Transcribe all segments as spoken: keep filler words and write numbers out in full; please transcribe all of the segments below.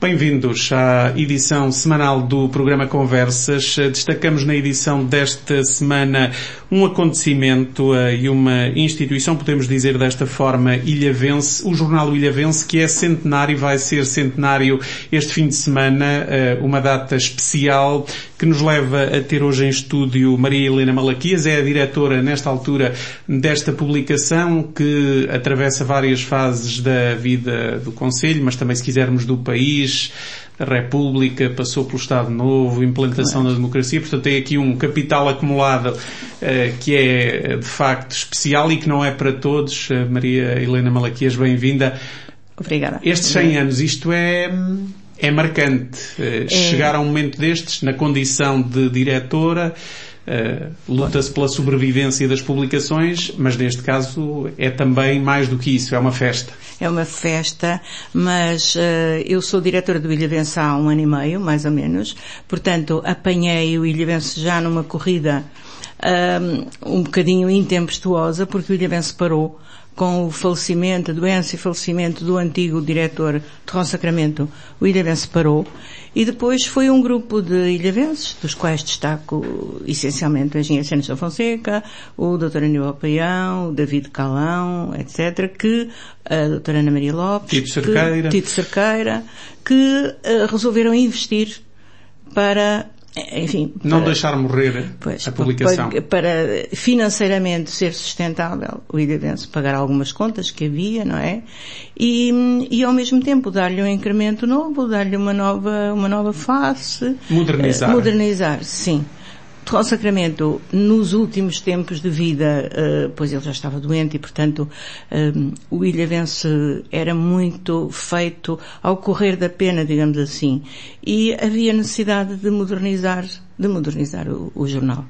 Bem-vindos à edição semanal do programa Conversas. Destacamos na edição desta semana um acontecimento uh, e uma instituição, podemos dizer desta forma, ilhavense, o jornal Ilhavense, que é centenário, vai ser centenário este fim de semana, uh, uma data especial que nos leva a ter hoje em estúdio Maria Helena Malaquias, é a diretora nesta altura desta publicação que atravessa várias fases da vida do Conselho, mas também, se quisermos, do país, a República, passou pelo Estado Novo, implantação claro. da democracia, portanto tem aqui um capital acumulado uh, que é de facto especial e que não é para todos. Uh, Maria Helena Malaquias, bem-vinda. Obrigada. Estes cem anos, isto é, é marcante. Uh, é... Chegar a um momento destes, na condição de diretora, Uh, luta-se pela sobrevivência das publicações, mas neste caso é também mais do que isso, é uma festa. É uma festa, mas uh, eu sou diretora do Ilhavense há um ano e meio, mais ou menos, portanto apanhei o Ilhavense já numa corrida um, um bocadinho intempestuosa, porque o Ilhavense parou com o falecimento, a doença e falecimento do antigo diretor de Ron Sacramento. O Ilhavense parou. E depois foi um grupo de ilhavenses, dos quais destaco essencialmente o engenheiro Sérgio da Fonseca, o doutor Aníbal Paião, o David Calão, etcétera, que a doutora Ana Maria Lopes, Tito Cerqueira, que, Tito Cerqueira, que uh, resolveram investir para, enfim... Não para, deixar morrer pois, a publicação. Para, para financeiramente ser sustentável, o Ilhavense pagar algumas contas que havia, não é? E, e ao mesmo tempo dar-lhe um incremento novo, dar-lhe uma nova, uma nova face. Modernizar. Uh, modernizar, sim. Ron Sacramento, nos últimos tempos de vida, uh, pois ele já estava doente e, portanto, um, o Ilhavense era muito feito ao correr da pena, digamos assim. E havia necessidade de modernizar, de modernizar o, o jornal.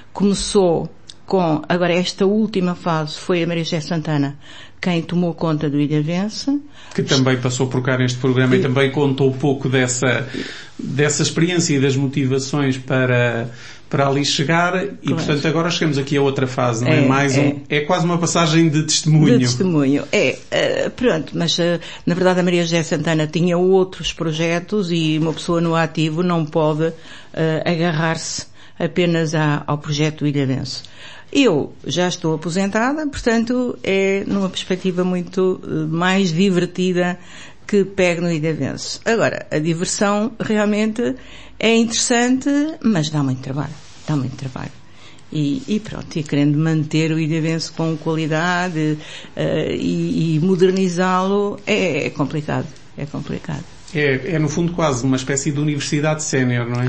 Começou com, agora esta última fase foi a Maria José Santana quem tomou conta do Ilhavense. Que também passou por cá neste programa e, e também contou um pouco dessa, dessa experiência e das motivações para, para ali chegar. E, claro. portanto, agora chegamos aqui a outra fase, não é? é Mais é. Um, é quase uma passagem de testemunho. De testemunho, é. Uh, pronto, mas uh, na verdade a Maria José Santana tinha outros projetos e uma pessoa no ativo não pode uh, agarrar-se apenas a, ao projeto Ilhavense. Eu já estou aposentada, portanto é numa perspectiva muito uh, mais divertida que pego no Ilhavense. Agora, a diversão realmente é interessante, mas dá muito trabalho. Dá muito trabalho. E, e pronto, e querendo manter o Ilhavense com qualidade uh, e, e modernizá-lo é, é complicado. É complicado. É, é, no fundo, quase uma espécie de universidade sénior, não é?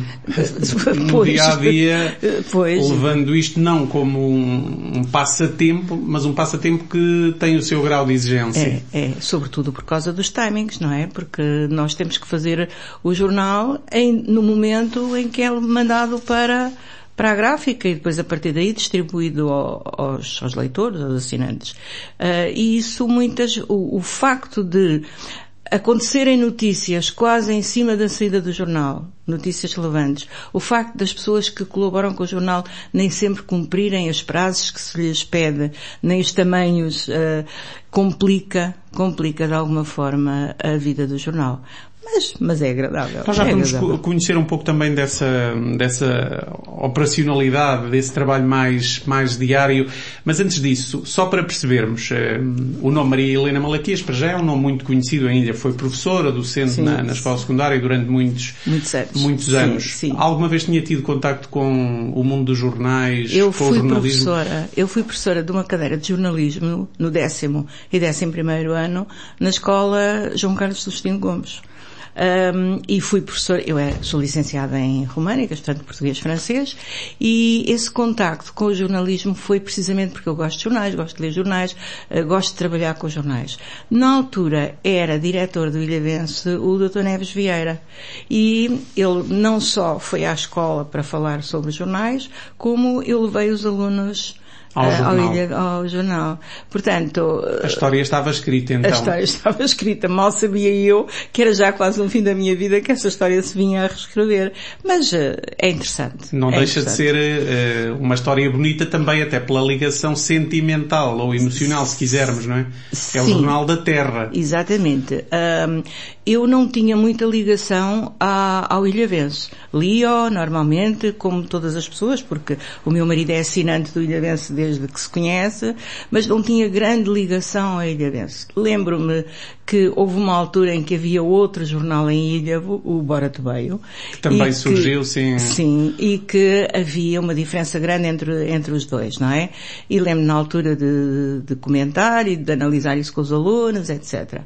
No dia-a-dia, levando isto não como um, um passatempo, mas um passatempo que tem o seu grau de exigência. É, é, sobretudo por causa dos timings, não é? Porque nós temos que fazer o jornal em, no momento em que é mandado para... para a gráfica e depois a partir daí distribuído aos, aos leitores, aos assinantes. Uh, e isso muitas, o, o facto de acontecerem notícias quase em cima da saída do jornal, notícias relevantes, o facto das pessoas que colaboram com o jornal nem sempre cumprirem os prazos que se lhes pede, nem os tamanhos, uh, complica, complica de alguma forma a vida do jornal. Mas, mas é agradável. Nós já é vamos agradável. conhecer um pouco também dessa, dessa operacionalidade, desse trabalho mais, mais diário, mas antes disso, só para percebermos, o nome Maria Helena Malaquias, para já é um nome muito conhecido ainda, foi professora, docente sim, na, na escola secundária durante muitos, muitos anos. Muitos sim, anos. Sim. Alguma vez tinha tido contacto com o mundo dos jornais, eu com fui o jornalismo? Professora, eu fui professora de uma cadeira de jornalismo no décimo e décimo primeiro ano na escola João Carlos Celestino Gomes. Um, e fui professora, eu é, sou licenciada em Românicas, portanto português-francês, e esse contacto com o jornalismo foi precisamente porque eu gosto de jornais, gosto de ler jornais, uh, gosto de trabalhar com jornais. Na altura era diretor do Ilhavense o doutor Neves Vieira, e ele não só foi à escola para falar sobre jornais, como eu levei os alunos Ao jornal. Ao, Ilha, ao jornal. Portanto... A história estava escrita, então. A história estava escrita. Mal sabia eu que era já quase um fim da minha vida que essa história se vinha a reescrever. Mas uh, é interessante. Não é deixa interessante. de ser uh, uma história bonita também, até pela ligação sentimental ou emocional, se quisermos, não é? Sim, é o Jornal da Terra. Exatamente. Um, eu não tinha muita ligação a, ao Ilhavense. Li-o normalmente, como todas as pessoas, porque o meu marido é assinante do Ilhavense desde que se conhece, mas não tinha grande ligação ao Ilhavense. Lembro-me que houve uma altura em que havia outro jornal em Ilhavo, o Bora Tebeio. Que também surgiu, que, sim. Sim, e que havia uma diferença grande entre, entre os dois, não é? E lembro-me na altura de, de comentar e de analisar isso com os alunos, etcétera.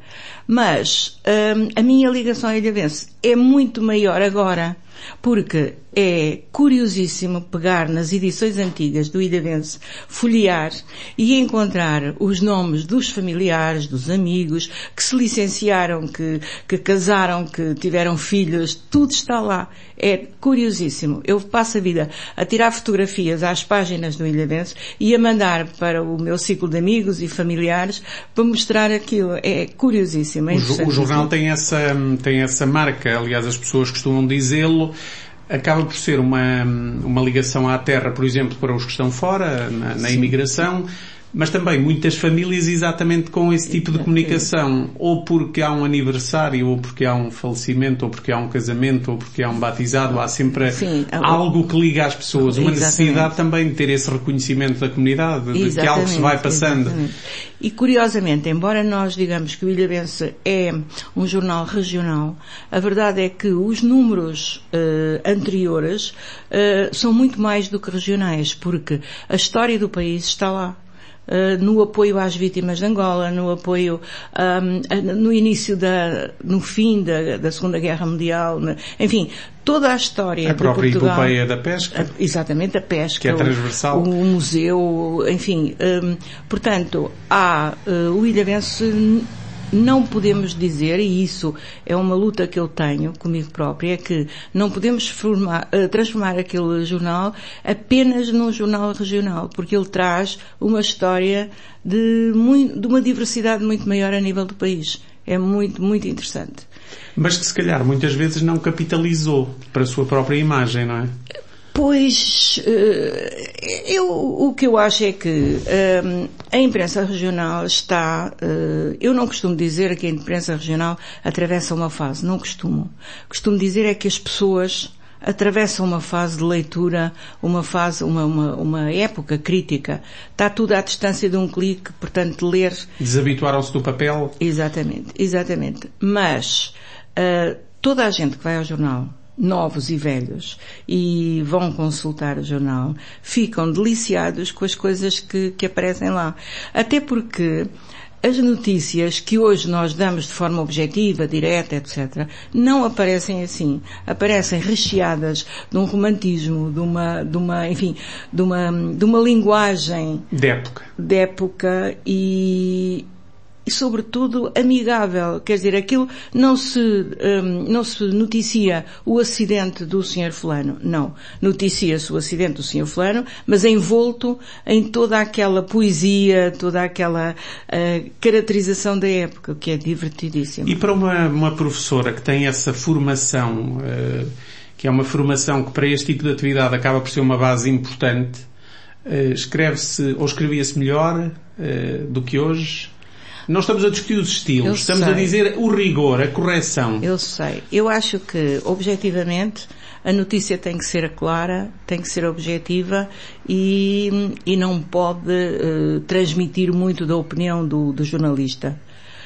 Mas hum, a minha ligação ao Ilhavense é muito maior agora, porque é curiosíssimo pegar nas edições antigas do Ilhavense, folhear e encontrar os nomes dos familiares, dos amigos, que se licenciaram, que, que casaram, que tiveram filhos, tudo está lá. É curiosíssimo. Eu passo a vida a tirar fotografias às páginas do Ilhavense e a mandar para o meu ciclo de amigos e familiares para mostrar aquilo. É curiosíssimo. É o, o jornal tem essa, tem essa marca, aliás as pessoas costumam dizê-lo. Acaba por ser uma, uma ligação à terra, por exemplo, para os que estão fora, na, na imigração, mas também muitas famílias exatamente com esse tipo de comunicação, ou porque há um aniversário, ou porque há um falecimento, ou porque há um casamento, ou porque há um batizado, há sempre Sim, algo que liga às pessoas, uma exatamente. necessidade também de ter esse reconhecimento da comunidade, de que algo se vai passando. Exatamente. E curiosamente, embora nós digamos que o Ilhavense é um jornal regional, a verdade é que os números uh, anteriores uh, são muito mais do que regionais, porque a história do país está lá. Uh, no apoio às vítimas de Angola, no apoio um, no início da, no fim da, da Segunda Guerra Mundial, né? Enfim, toda a história a de própria Portugal. epopeia da pesca. A, exatamente, a pesca. Que é transversal. O, o museu, enfim, um, portanto, há uh, o Ilhavense. Não podemos dizer, e isso é uma luta que eu tenho comigo própria, é que não podemos formar, uh, transformar aquele jornal apenas num jornal regional, porque ele traz uma história de, muito, de uma diversidade muito maior a nível do país. É muito, muito interessante. Mas que se calhar muitas vezes não capitalizou para a sua própria imagem, não é? Pois, eu, o que eu acho é que um, a imprensa regional está, uh, eu não costumo dizer que a imprensa regional atravessa uma fase, não costumo. Costumo dizer é que as pessoas atravessam uma fase de leitura, uma fase, uma, uma, uma época crítica. Está tudo à distância de um clique, portanto, ler... Desabituaram-se do papel? Exatamente, exatamente. Mas, uh, toda a gente que vai ao jornal, novos e velhos, e vão consultar o jornal, ficam deliciados com as coisas que, que aparecem lá. Até porque as notícias que hoje nós damos de forma objetiva, direta, etcétera, não aparecem assim. Aparecem recheadas de um romantismo, de uma, de uma, enfim, de uma, de uma linguagem de época, de época e, e sobretudo amigável. Quer dizer, aquilo não se, um, não se noticia o acidente do senhor fulano. Não. Noticia-se o acidente do senhor fulano, mas envolto em toda aquela poesia, toda aquela uh, caracterização da época, que é divertidíssimo. E para uma, uma professora que tem essa formação, uh, que é uma formação que para este tipo de atividade acaba por ser uma base importante, uh, escreve-se, ou escrevia-se melhor uh, do que hoje? Não estamos a discutir os estilos, Eu estamos sei. a dizer o rigor, a correção. Eu sei. Eu acho que, objetivamente, a notícia tem que ser clara, tem que ser objetiva e, e não pode uh, transmitir muito da opinião do, do jornalista.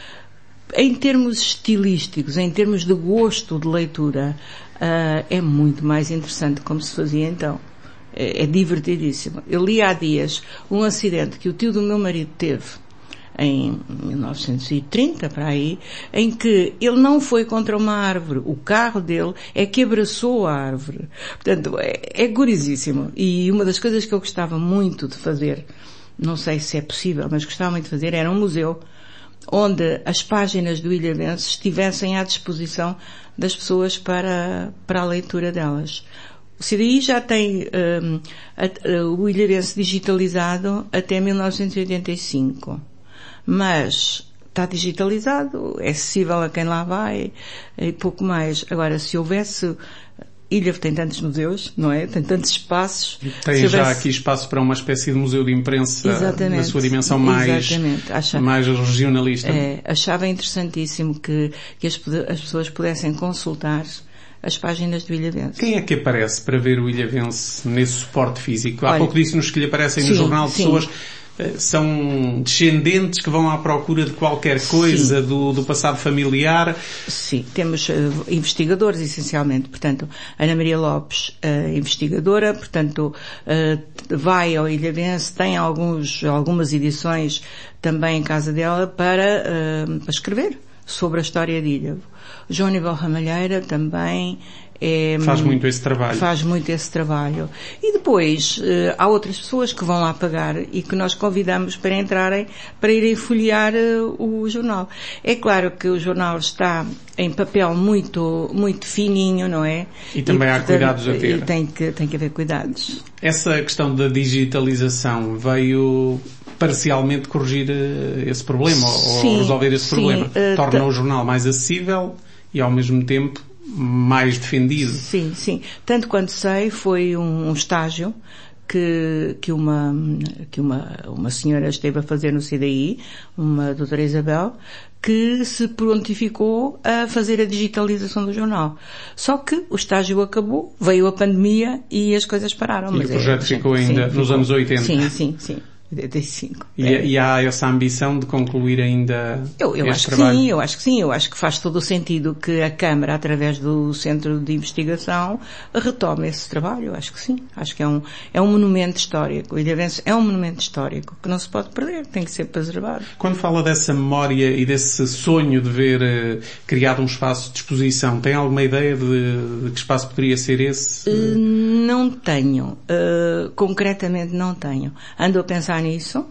Em termos estilísticos, em termos de gosto de leitura, uh, é muito mais interessante como se fazia então. É, é divertidíssimo. Eu li há dias um acidente que o tio do meu marido teve em mil novecentos e trinta, para aí, em que ele não foi contra uma árvore. O carro dele é que abraçou a árvore. Portanto, é, é curiosíssimo. E uma das coisas que eu gostava muito de fazer, não sei se é possível, mas gostava muito de fazer, era um museu onde as páginas do Ilhavense estivessem à disposição das pessoas para, para a leitura delas. O C D I já tem um, a, a, o Ilharense digitalizado até mil novecentos e oitenta e cinco. Mas está digitalizado, é acessível a quem lá vai e pouco mais. Agora, se houvesse... Ilha tem tantos museus, não é? Tem tantos espaços. Tem houvesse... já aqui espaço para uma espécie de museu de imprensa. Exatamente. Na sua dimensão mais, Acha... mais regionalista. É, achava interessantíssimo que, que as, as pessoas pudessem consultar as páginas do Ilhavense. Quem é que aparece para ver o Ilhavense nesse suporte físico? Há Olha, pouco disse-nos que lhe aparecem sim, no jornal sim. pessoas... São descendentes que vão à procura de qualquer coisa do, do passado familiar? Sim, temos uh, investigadores, essencialmente. Portanto, Ana Maria Lopes, uh, investigadora, portanto, uh, vai ao Ilhavense, tem alguns, algumas edições também em casa dela para, uh, para escrever sobre a história de Ilhavo. João Aníbal Ramalheira também... É, faz muito esse trabalho. Faz muito esse trabalho. E depois, uh, há outras pessoas que vão lá pagar e que nós convidamos para entrarem, para irem folhear uh, o jornal. É claro que o jornal está em papel muito, muito fininho, não é? E também e, há portanto, cuidados a ter. E tem que, tem que haver cuidados. Essa questão da digitalização veio parcialmente corrigir esse problema, sim, ou resolver esse sim, problema. Uh, Torna t- o jornal mais acessível e ao mesmo tempo mais defendido. Sim, sim. Tanto quanto sei, foi um, um estágio que, que uma, que uma, uma senhora esteve a fazer no C D I, uma doutora Isabel, que se prontificou a fazer a digitalização do jornal. Só que o estágio acabou, veio a pandemia e as coisas pararam. E mas o projeto é, ficou sim, ainda sim, nos ficou. anos oitenta. Sim, sim, sim. oitenta e cinco. E, é. e há essa ambição de concluir ainda eu, eu este acho trabalho? Que sim, eu acho que sim. Eu acho que faz todo o sentido que a Câmara, através do Centro de Investigação, retome esse trabalho. Eu acho que sim. Acho que é um, é um monumento histórico. O Ilhavense é um monumento histórico que não se pode perder, tem que ser preservado. Quando fala dessa memória e desse sonho de ver uh, criado um espaço de exposição, tem alguma ideia de, de que espaço poderia ser esse? Uh, não tenho. Uh, concretamente não tenho. Ando a pensar nisso.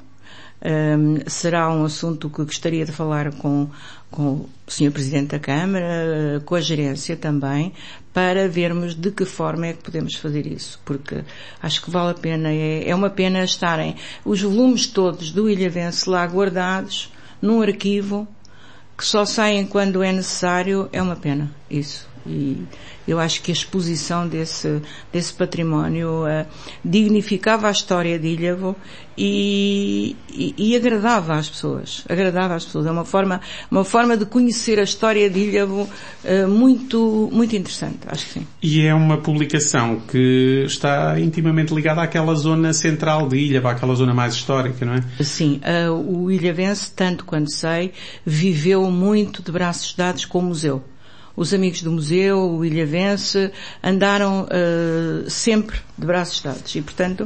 Um, será um assunto que gostaria de falar com, com o senhor Presidente da Câmara, com a gerência também, para vermos de que forma é que podemos fazer isso, porque acho que vale a pena, é, é uma pena estarem os volumes todos do Ilhavense lá guardados num arquivo que só saem quando é necessário. É uma pena isso. E eu acho que a exposição desse, desse património uh, dignificava a história de Ilhavo e, e, e agradava às pessoas. Agradava às pessoas. É uma forma, uma forma de conhecer a história de Ilhavo uh, muito, muito interessante, acho que sim. E é uma publicação que está intimamente ligada àquela zona central de Ilhavo, àquela zona mais histórica, não é? Sim. Uh, o Ilhavense, tanto quanto sei, viveu muito de braços dados com o museu. Os amigos do museu, o Ilhavense, andaram uh, sempre de braços dados e, portanto, uh,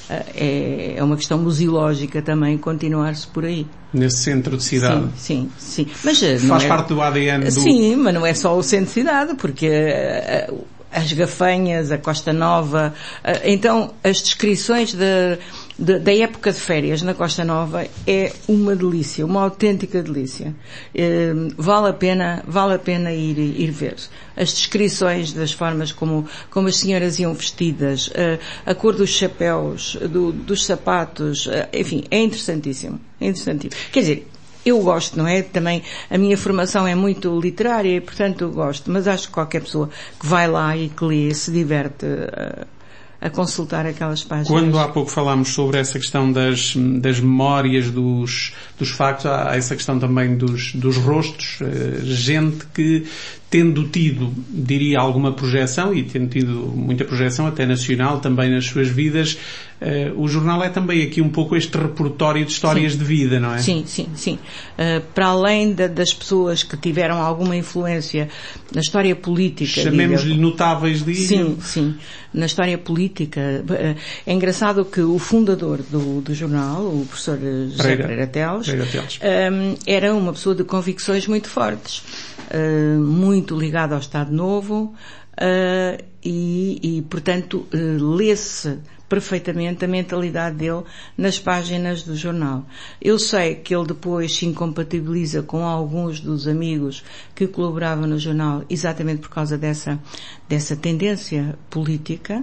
é, é uma questão museológica também continuar-se por aí. Nesse centro de cidade. Sim, sim, sim. Mas, uh, Faz é... parte do A D N do... Sim, mas não é só o centro de cidade, porque uh, as Gafanhas, a Costa Nova, uh, então as descrições de... De, da época de férias na Costa Nova é uma delícia, uma autêntica delícia. Eh, vale a pena, vale a pena ir, ir ver. As descrições das formas como, como as senhoras iam vestidas, eh, a cor dos chapéus, do, dos sapatos, eh, enfim, é interessantíssimo. É interessantíssimo. Quer dizer, eu gosto, não é? Também a minha formação é muito literária e, portanto, eu gosto, mas acho que qualquer pessoa que vai lá e que lê se diverte uh, a consultar aquelas páginas. Quando há pouco falámos sobre essa questão das, das memórias, dos, dos factos, há essa questão também dos, dos rostos, gente que, tendo tido, diria, alguma projeção, e tendo tido muita projeção, até nacional, também nas suas vidas, uh, o jornal é também aqui um pouco este repertório de histórias sim. de vida, não é? Sim, sim, sim. Uh, para além de, das pessoas que tiveram alguma influência na história política... Chamemos-lhe notáveis de... Sim, sim. Na história política. Uh, é engraçado que o fundador do, do jornal, o professor José Pereira, Pereira Teles, Pereira Teles. Um, era uma pessoa de convicções muito fortes. Uh, muito ligado ao Estado Novo uh, e, e, portanto, uh, lê-se perfeitamente a mentalidade dele nas páginas do jornal. Eu sei que ele depois se incompatibiliza com alguns dos amigos que colaboravam no jornal exatamente por causa dessa, dessa tendência política,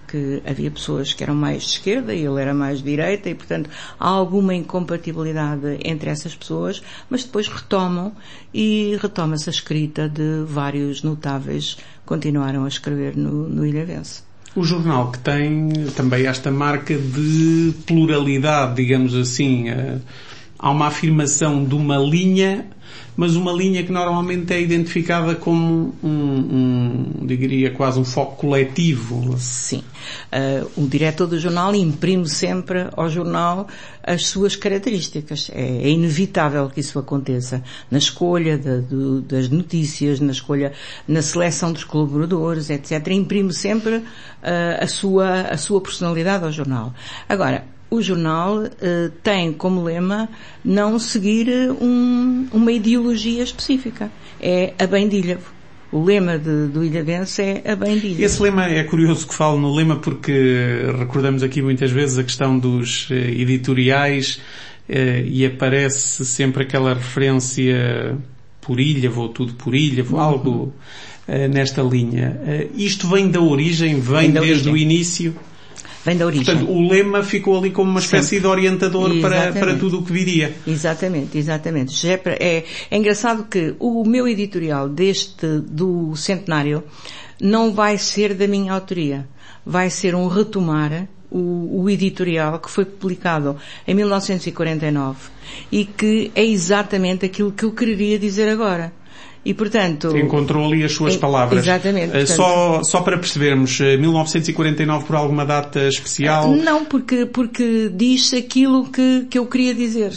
que havia pessoas que eram mais de esquerda e ele era mais de direita e, portanto, há alguma incompatibilidade entre essas pessoas, mas depois retomam e retoma-se a escrita de vários notáveis que continuaram a escrever no, no Ilhavense. O jornal que tem também esta marca de pluralidade, digamos assim, há uma afirmação de uma linha, mas uma linha que normalmente é identificada como um, um diria, quase um foco coletivo. Sim. Uh, o diretor do jornal imprime sempre ao jornal as suas características. É, é inevitável que isso aconteça. Na escolha de, de, das notícias, na escolha, na seleção dos colaboradores, etcétera. Imprime sempre uh, a sua, a sua personalidade ao jornal. Agora, o jornal uh, tem como lema não seguir um, uma ideologia específica. É a bem de Ilhavo. O lema de, do Ilhavense é a bem de Ilhavo. Esse lema é curioso que falo no lema porque recordamos aqui muitas vezes a questão dos uh, editoriais uh, e aparece sempre aquela referência por Ilhavo ou tudo por Ilhavo, uhum. algo uh, nesta linha. Uh, isto vem da origem, vem, vem da desde origem. o início? Vem da origem. Portanto, o lema ficou ali como uma espécie Sempre. de orientador para, para tudo o que viria. Exatamente, exatamente. É, é engraçado que o meu editorial deste, do centenário, não vai ser da minha autoria. Vai ser um retomar o, o editorial que foi publicado em mil novecentos e quarenta e nove e que é exatamente aquilo que eu queria dizer agora. E, portanto... Encontrou ali as suas palavras. Exatamente. Portanto, só, só para percebermos, mil novecentos e quarenta e nove por alguma data especial? Não, porque, porque diz aquilo que, que eu queria dizer.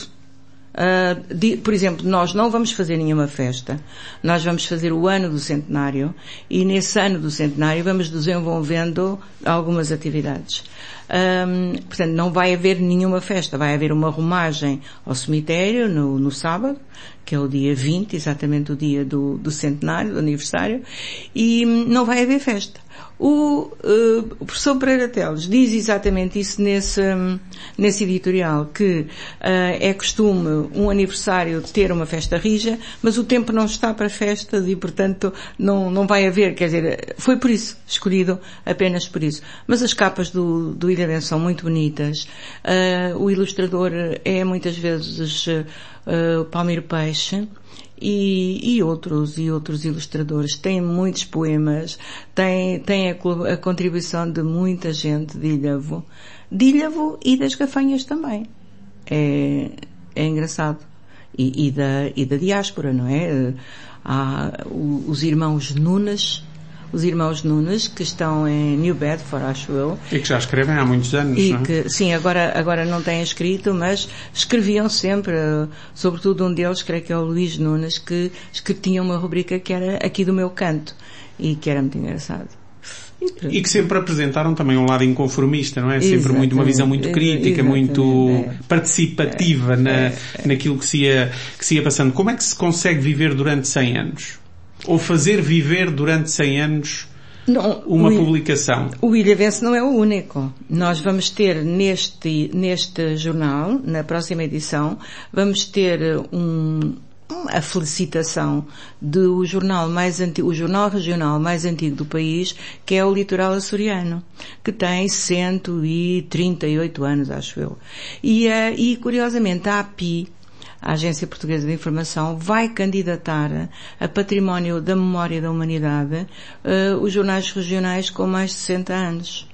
Uh, de, por exemplo, nós não vamos fazer nenhuma festa. Nós vamos fazer o ano do centenário e nesse ano do centenário vamos desenvolvendo algumas atividades. Um, portanto, não vai haver nenhuma festa. Vai haver uma romagem ao cemitério no, no sábado, que é o dia vinte, exatamente o dia do, do centenário, do aniversário, e não vai haver festa. O, uh, o professor Pereira Teles diz exatamente isso nesse, um, nesse editorial, que uh, é costume um aniversário ter uma festa rija, mas o tempo não está para festas e, portanto, não, não vai haver, quer dizer, foi por isso, escolhido apenas por isso. Mas as capas do, do Ilhavense são muito bonitas, uh, o ilustrador é muitas vezes uh, uh, Palmiro Peixe, E, e outros, e outros ilustradores. Tem muitos poemas, tem, tem a, a contribuição de muita gente de Ilhavo, de Ilhavo e das Gafanhas também. É, é engraçado. E, e da, e da diáspora, não é? Há os irmãos Nunes, os irmãos Nunes, que estão em New Bedford, acho eu. E que já escrevem há muitos anos, e não é? que, sim, agora, agora não têm escrito, mas escreviam sempre, sobretudo um deles, creio que é o Luís Nunes, que, que tinha uma rubrica que era Aqui do Meu Canto, e que era muito engraçado. E, e que sempre apresentaram também um lado inconformista, não é? Sempre exatamente, muito, uma visão muito crítica, muito é. participativa é. na, é. naquilo que se, ia, que se ia passando. Como é que se consegue viver durante cem anos? Ou fazer viver durante cem anos não, uma o, publicação? O Ilhavense não é o único. Nós vamos ter neste, neste jornal, na próxima edição, vamos ter um, a felicitação do jornal mais antigo, o jornal regional mais antigo do país, que é o Litoral Açoriano, que tem cento e trinta e oito anos, acho eu. E, e curiosamente, a A P I, a Agência Portuguesa de Informação, vai candidatar a Património da Memória da Humanidade uh, os jornais regionais com mais de sessenta anos.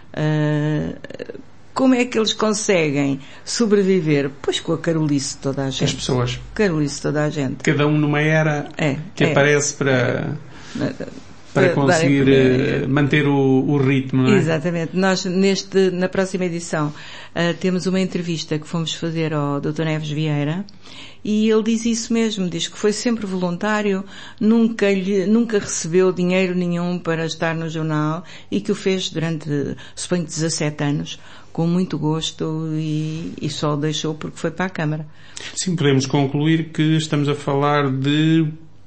Uh, como é que eles conseguem sobreviver? Pois com a carolice de toda a gente. As pessoas. Carolice de toda a gente. Cada um numa era é, que é. aparece para... para conseguir uh, manter o, o ritmo, não é? Exatamente. Nós, neste, na próxima edição, uh, temos uma entrevista que fomos fazer ao doutor Neves Vieira e ele diz isso mesmo, diz que foi sempre voluntário, nunca, lhe, nunca recebeu dinheiro nenhum para estar no jornal e que o fez durante, suponho, dezassete anos, com muito gosto e, e só o deixou porque foi para a Câmara. Sim, podemos concluir que estamos a falar de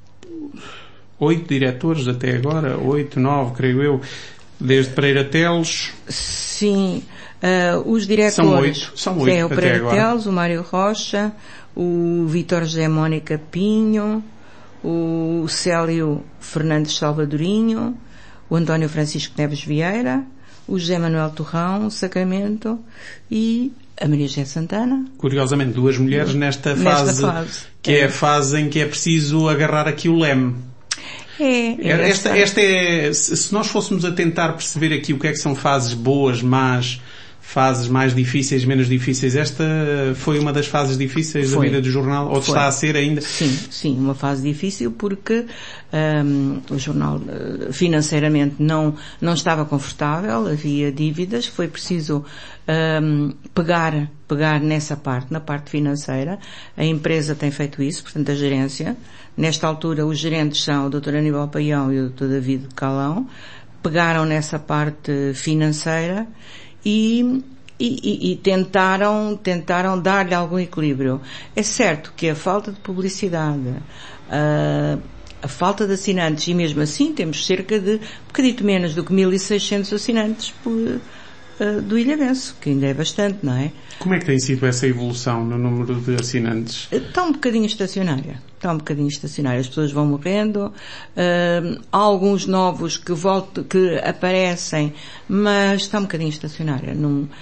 oito diretores até agora, oito, nove, creio eu, desde Pereira Teles. Sim, uh, os diretores... São oito, são oito é, o até Pereira agora. Teles, o Mário Rocha, o Vítor José Mónica Pinho, o Célio Fernandes Salvadorinho, o António Francisco Neves Vieira, o José Manuel Torrão, o Sacramento e a Maria José Santana. Curiosamente, duas mulheres nesta, nesta fase, fase, que é. é a fase em que é preciso agarrar aqui o leme. É, é esta, esta é, se nós fôssemos a tentar perceber aqui o que é que são fases boas, más, fases mais difíceis, menos difíceis, esta foi uma das fases difíceis foi. da vida do jornal, ou foi. está a ser ainda? Sim, sim, uma fase difícil porque um, o jornal financeiramente não, não estava confortável, havia dívidas, foi preciso um, pegar, pegar nessa parte, na parte financeira. A empresa tem feito isso, portanto a gerência. Nesta altura os gerentes são o doutor Aníbal Paião e o doutor David Calão, pegaram nessa parte financeira e, e, e tentaram, tentaram dar-lhe algum equilíbrio. É certo que a falta de publicidade, a, a falta de assinantes, e mesmo assim temos cerca de, um bocadinho menos do que mil e seiscentos assinantes por, do Ilhavenço, que ainda é bastante, não é? Como é que tem sido essa evolução no número de assinantes? Está um bocadinho estacionária. Está um bocadinho estacionária. As pessoas vão morrendo. Uh, há alguns novos que voltam, que aparecem, mas está um bocadinho estacionária. Não, uh,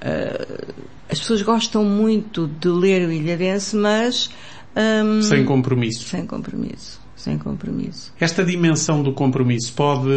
as pessoas gostam muito de ler o Ilhavense, mas um, sem compromisso. Sem compromisso. Sem compromisso. Esta dimensão do compromisso pode,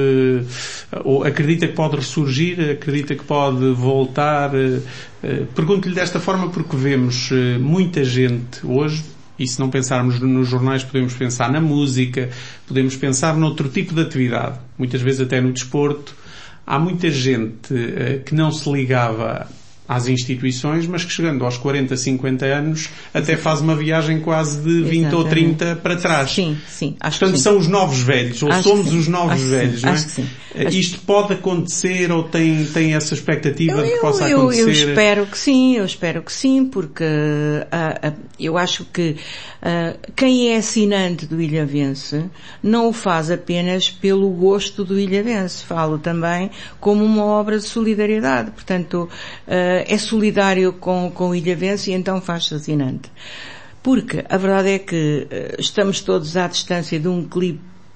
ou acredita que pode ressurgir, acredita que pode voltar? Pergunto-lhe desta forma porque vemos muita gente hoje, e se não pensarmos nos jornais podemos pensar na música, podemos pensar noutro tipo de atividade, muitas vezes até no desporto. Há muita gente que não se ligava às instituições, mas que chegando aos quarenta, cinquenta anos até faz uma viagem quase de vinte Exatamente. Ou trinta para trás. Sim, sim. Acho Portanto, que sim. são os novos velhos, ou acho somos os novos acho velhos, não é? Acho que sim. Isto acho... pode acontecer ou tem, tem essa expectativa eu, de que eu, possa eu, acontecer? Eu espero que sim, eu espero que sim, porque uh, uh, eu acho que uh, quem é assinante do Ilhavense não o faz apenas pelo gosto do Ilhavense, falo também como uma obra de solidariedade, portanto uh, é solidário com, com o Ilhavense e então faz-se assinante. Porque a verdade é que uh, estamos todos à distância de um clipe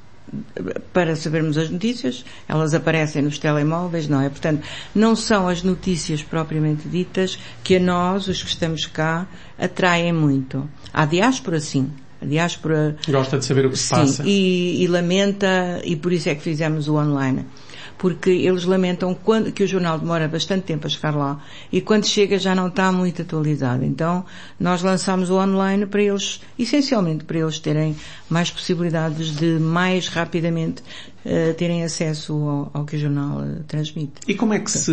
para sabermos as notícias, elas aparecem nos telemóveis, não é? Portanto, não são as notícias propriamente ditas que a nós, os que estamos cá, atraem muito. À diáspora, sim. A diáspora... Gosta de saber o que se passa. Sim, e, e lamenta, e por isso é que fizemos o online. Porque eles lamentam quando, que o jornal demora bastante tempo a chegar lá e quando chega já não está muito atualizado. Então, nós lançámos o online para eles, essencialmente para eles terem mais possibilidades de mais rapidamente uh, terem acesso ao, ao que o jornal uh, transmite. E como é que se,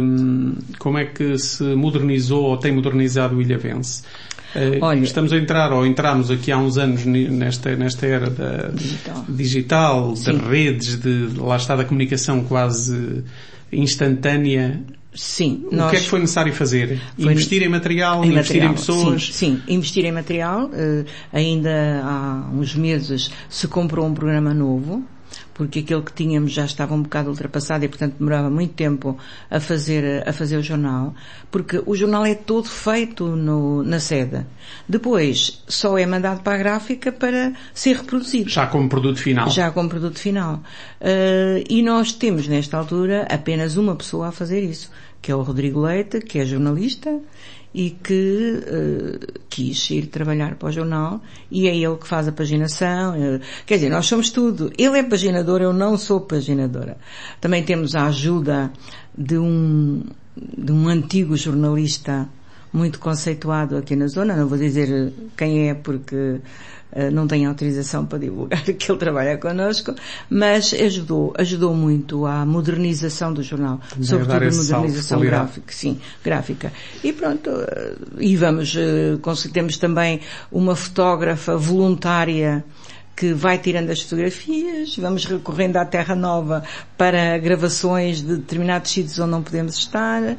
como é que se modernizou ou tem modernizado o Ilhavense? Olha, estamos a entrar, ou entramos aqui há uns anos nesta, nesta era da digital, digital de redes, de, lá está, da comunicação quase instantânea. Sim. O nós... que é que foi necessário fazer? Foi... Investir em material, em investir material, em pessoas? Sim, sim, investir em material. Uh, ainda há uns meses se comprou um programa novo, porque aquele que tínhamos já estava um bocado ultrapassado e, portanto, demorava muito tempo a fazer, a fazer o jornal, porque o jornal é todo feito no, na sede. Depois, só é mandado para a gráfica para ser reproduzido. Já como produto final. Já como produto final. Uh, e nós temos, nesta altura, apenas uma pessoa a fazer isso, que é o Rodrigo Leite, que é jornalista, e que uh, quis ir trabalhar para o jornal, e é ele que faz a paginação. Uh, quer dizer, nós somos tudo. Ele é paginador, eu não sou paginadora. Também temos a ajuda de um, de um antigo jornalista muito conceituado aqui na zona, não vou dizer quem é porque Uh, não tenho autorização para divulgar que ele trabalha connosco, mas ajudou, ajudou muito à modernização do jornal, também sobretudo a salto, modernização gráfica, sim, gráfica. E pronto, uh, e vamos, uh, temos também uma fotógrafa voluntária que vai tirando as fotografias, vamos recorrendo à Terra Nova para gravações de determinados sítios onde não podemos estar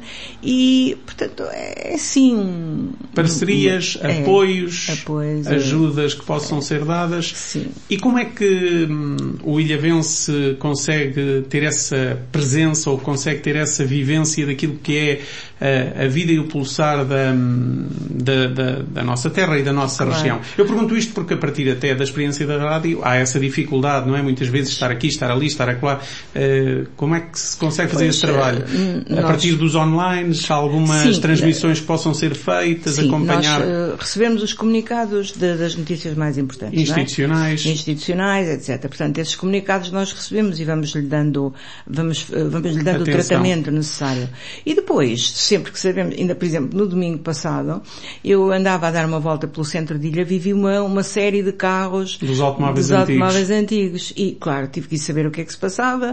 e, portanto, é assim um... Parcerias, é, apoios, apoios, ajudas que possam é, ser dadas. Sim. E como é que hum, o Ilhavense consegue ter essa presença ou consegue ter essa vivência daquilo que é a, a vida e o pulsar da, da, da, da nossa terra e da nossa claro. região? Eu pergunto isto porque a partir até da experiência da rádio, há essa dificuldade, não é? Muitas vezes estar aqui, estar ali, estar acolá. Uh, como é que se consegue fazer pois, esse trabalho? Uh, a partir dos online, algumas sim, transmissões uh, que possam ser feitas, sim, acompanhar... nós uh, recebemos os comunicados de, das notícias mais importantes, institucionais. Não é? Institucionais, etcétera. Portanto, esses comunicados nós recebemos e vamos-lhe dando, vamos, vamos lhe dando o tratamento necessário. E depois, sempre que sabemos, ainda por exemplo, no domingo passado, eu andava a dar uma volta pelo centro de Ilha, vivi uma, uma série de carros dos automóveis, dos antigos. automóveis antigos. E, claro, tive que ir saber o que é que se passava,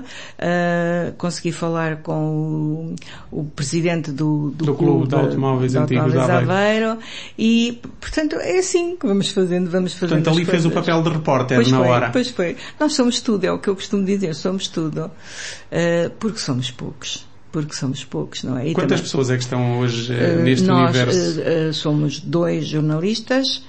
uh, consegui falar com o, o presidente do, do, do clube, clube de automóveis de, antigos de Aveiro. Aveiro. E, portanto, é assim que vamos fazendo, vamos fazendo. Portanto, ali fez o papel de repórter pois na foi, hora. Pois foi. Nós somos tudo, é o que eu costumo dizer, somos tudo. Uh, porque somos poucos. Porque somos poucos, não é? E quantas também, pessoas é que estão hoje uh, neste nós, universo? Uh, uh, somos dois jornalistas,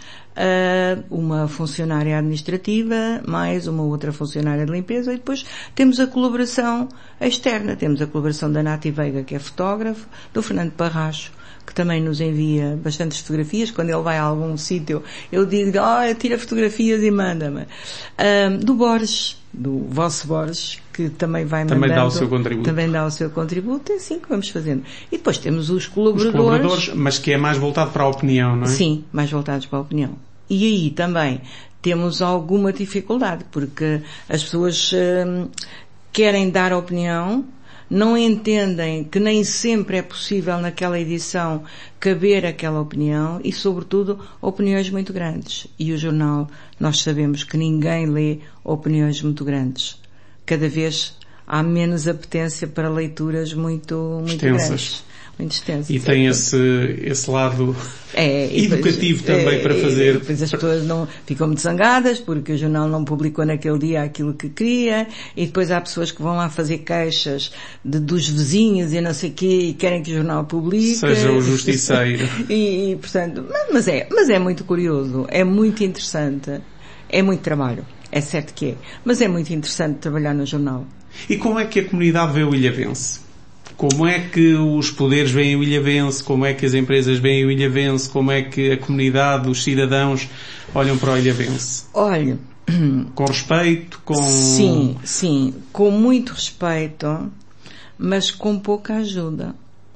uh, uma funcionária administrativa, mais uma outra funcionária de limpeza, e depois temos a colaboração externa. Temos a colaboração da Nati Veiga, que é fotógrafo, do Fernando Parracho, que também nos envia bastantes fotografias. Quando ele vai a algum sítio, eu digo, oh, tira fotografias e manda-me. Uh, do Borges, do vosso Borges, que também vai mandando. Também dá o seu contributo. Também dá o seu contributo, é assim que vamos fazendo. E depois temos os colaboradores. Os colaboradores, mas que é mais voltado para a opinião, não é? Sim, mais voltados para a opinião. E aí também temos alguma dificuldade, porque as pessoas hum, querem dar opinião, não entendem que nem sempre é possível naquela edição caber aquela opinião e, sobretudo, opiniões muito grandes. E o jornal, nós sabemos que ninguém lê opiniões muito grandes. Cada vez há menos apetência para leituras muito, muito extensas. Grandes. Muito extensas. E tem esse, esse lado é, educativo depois, também é, para fazer. E depois as pessoas não, ficam muito zangadas porque o jornal não publicou naquele dia aquilo que queria, e depois há pessoas que vão lá fazer queixas de, dos vizinhos e não sei o quê e querem que o jornal publique. Seja o justiceiro. e, e, portanto, mas é, mas é muito curioso, é muito interessante, é muito trabalho. É certo que é. Mas é muito interessante trabalhar no jornal. E como é que a comunidade vê o Ilhavense? Como é que os poderes veem o Ilhavense? Como é que as empresas veem o Ilhavense? Como é que a comunidade, os cidadãos olham para o Ilhavense? Olha... Com respeito? Com... Sim, sim. Com muito respeito, mas com pouca ajuda.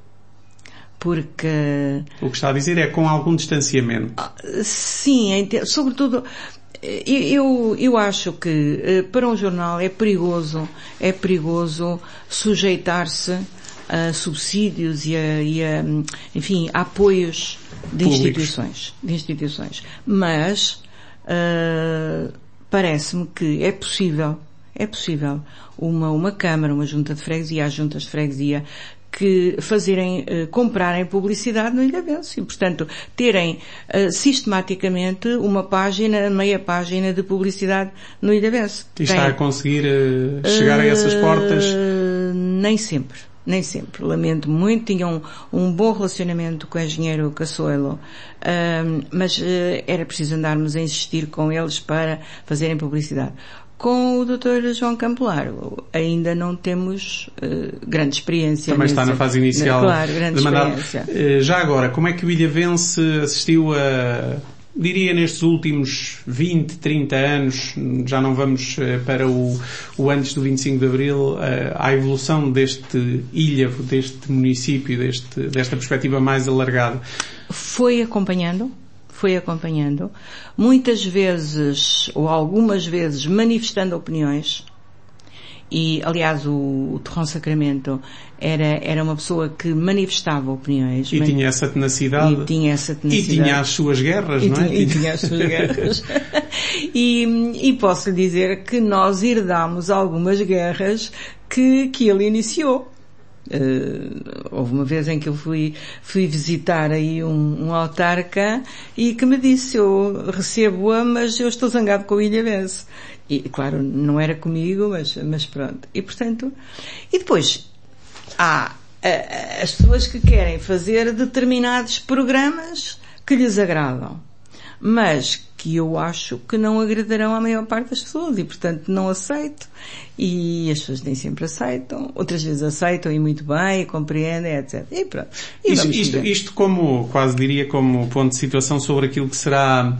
Porque... O que está a dizer é com algum distanciamento. Sim, sobretudo... Eu, eu acho que para um jornal é perigoso, é perigoso sujeitar-se a subsídios e a, e a enfim, a apoios de Públicos. instituições, de instituições. Mas, uh, parece-me que é possível, é possível uma, uma Câmara, uma Junta de Freguesia, as Juntas de Freguesia, que fazerem, uh, comprarem publicidade no Ilhavense e, portanto, terem uh, sistematicamente uma página, meia página de publicidade no Ilhavense. E está Tem, a conseguir uh, chegar uh, a essas portas? Nem sempre, nem sempre. Lamento muito, tinha um, um bom relacionamento com o engenheiro Cassoelo, uh, mas uh, era preciso andarmos a insistir com eles para fazerem publicidade. Com o doutor João Campo Largo ainda não temos uh, grande experiência. Também nesse, está na fase inicial. Claro, grande de experiência. Uh, já agora, como é que o Ilhavense assistiu a, diria nestes últimos vinte, trinta anos, já não vamos uh, para o, o antes do vinte e cinco de Abril, uh, à evolução deste ilhavo, deste município, deste, desta perspectiva mais alargada? Foi acompanhando. Foi acompanhando, muitas vezes, ou algumas vezes, manifestando opiniões, e, aliás, o, o Torrão Sacramento era, era uma pessoa que manifestava opiniões. E man... tinha essa tenacidade. E tinha essa tenacidade. E tinha as suas guerras, e não é? Tinha, e tinha as suas guerras. e, e posso lhe dizer que nós herdámos algumas guerras que, que ele iniciou. Uh, houve uma vez em que eu fui, fui visitar aí um, um autarca e que me disse, eu recebo-a, mas eu estou zangado com o Ilhavense. E, claro, não era comigo, mas, mas pronto. E, portanto, e depois, há uh, as pessoas que querem fazer determinados programas que lhes agradam, mas que eu acho que não agradarão à maior parte das pessoas e, portanto, não aceito. E as pessoas nem sempre aceitam, outras vezes aceitam e muito bem, e compreendem, etcétera. E pronto. E isto, isto, isto como, quase diria, como ponto de situação sobre aquilo que será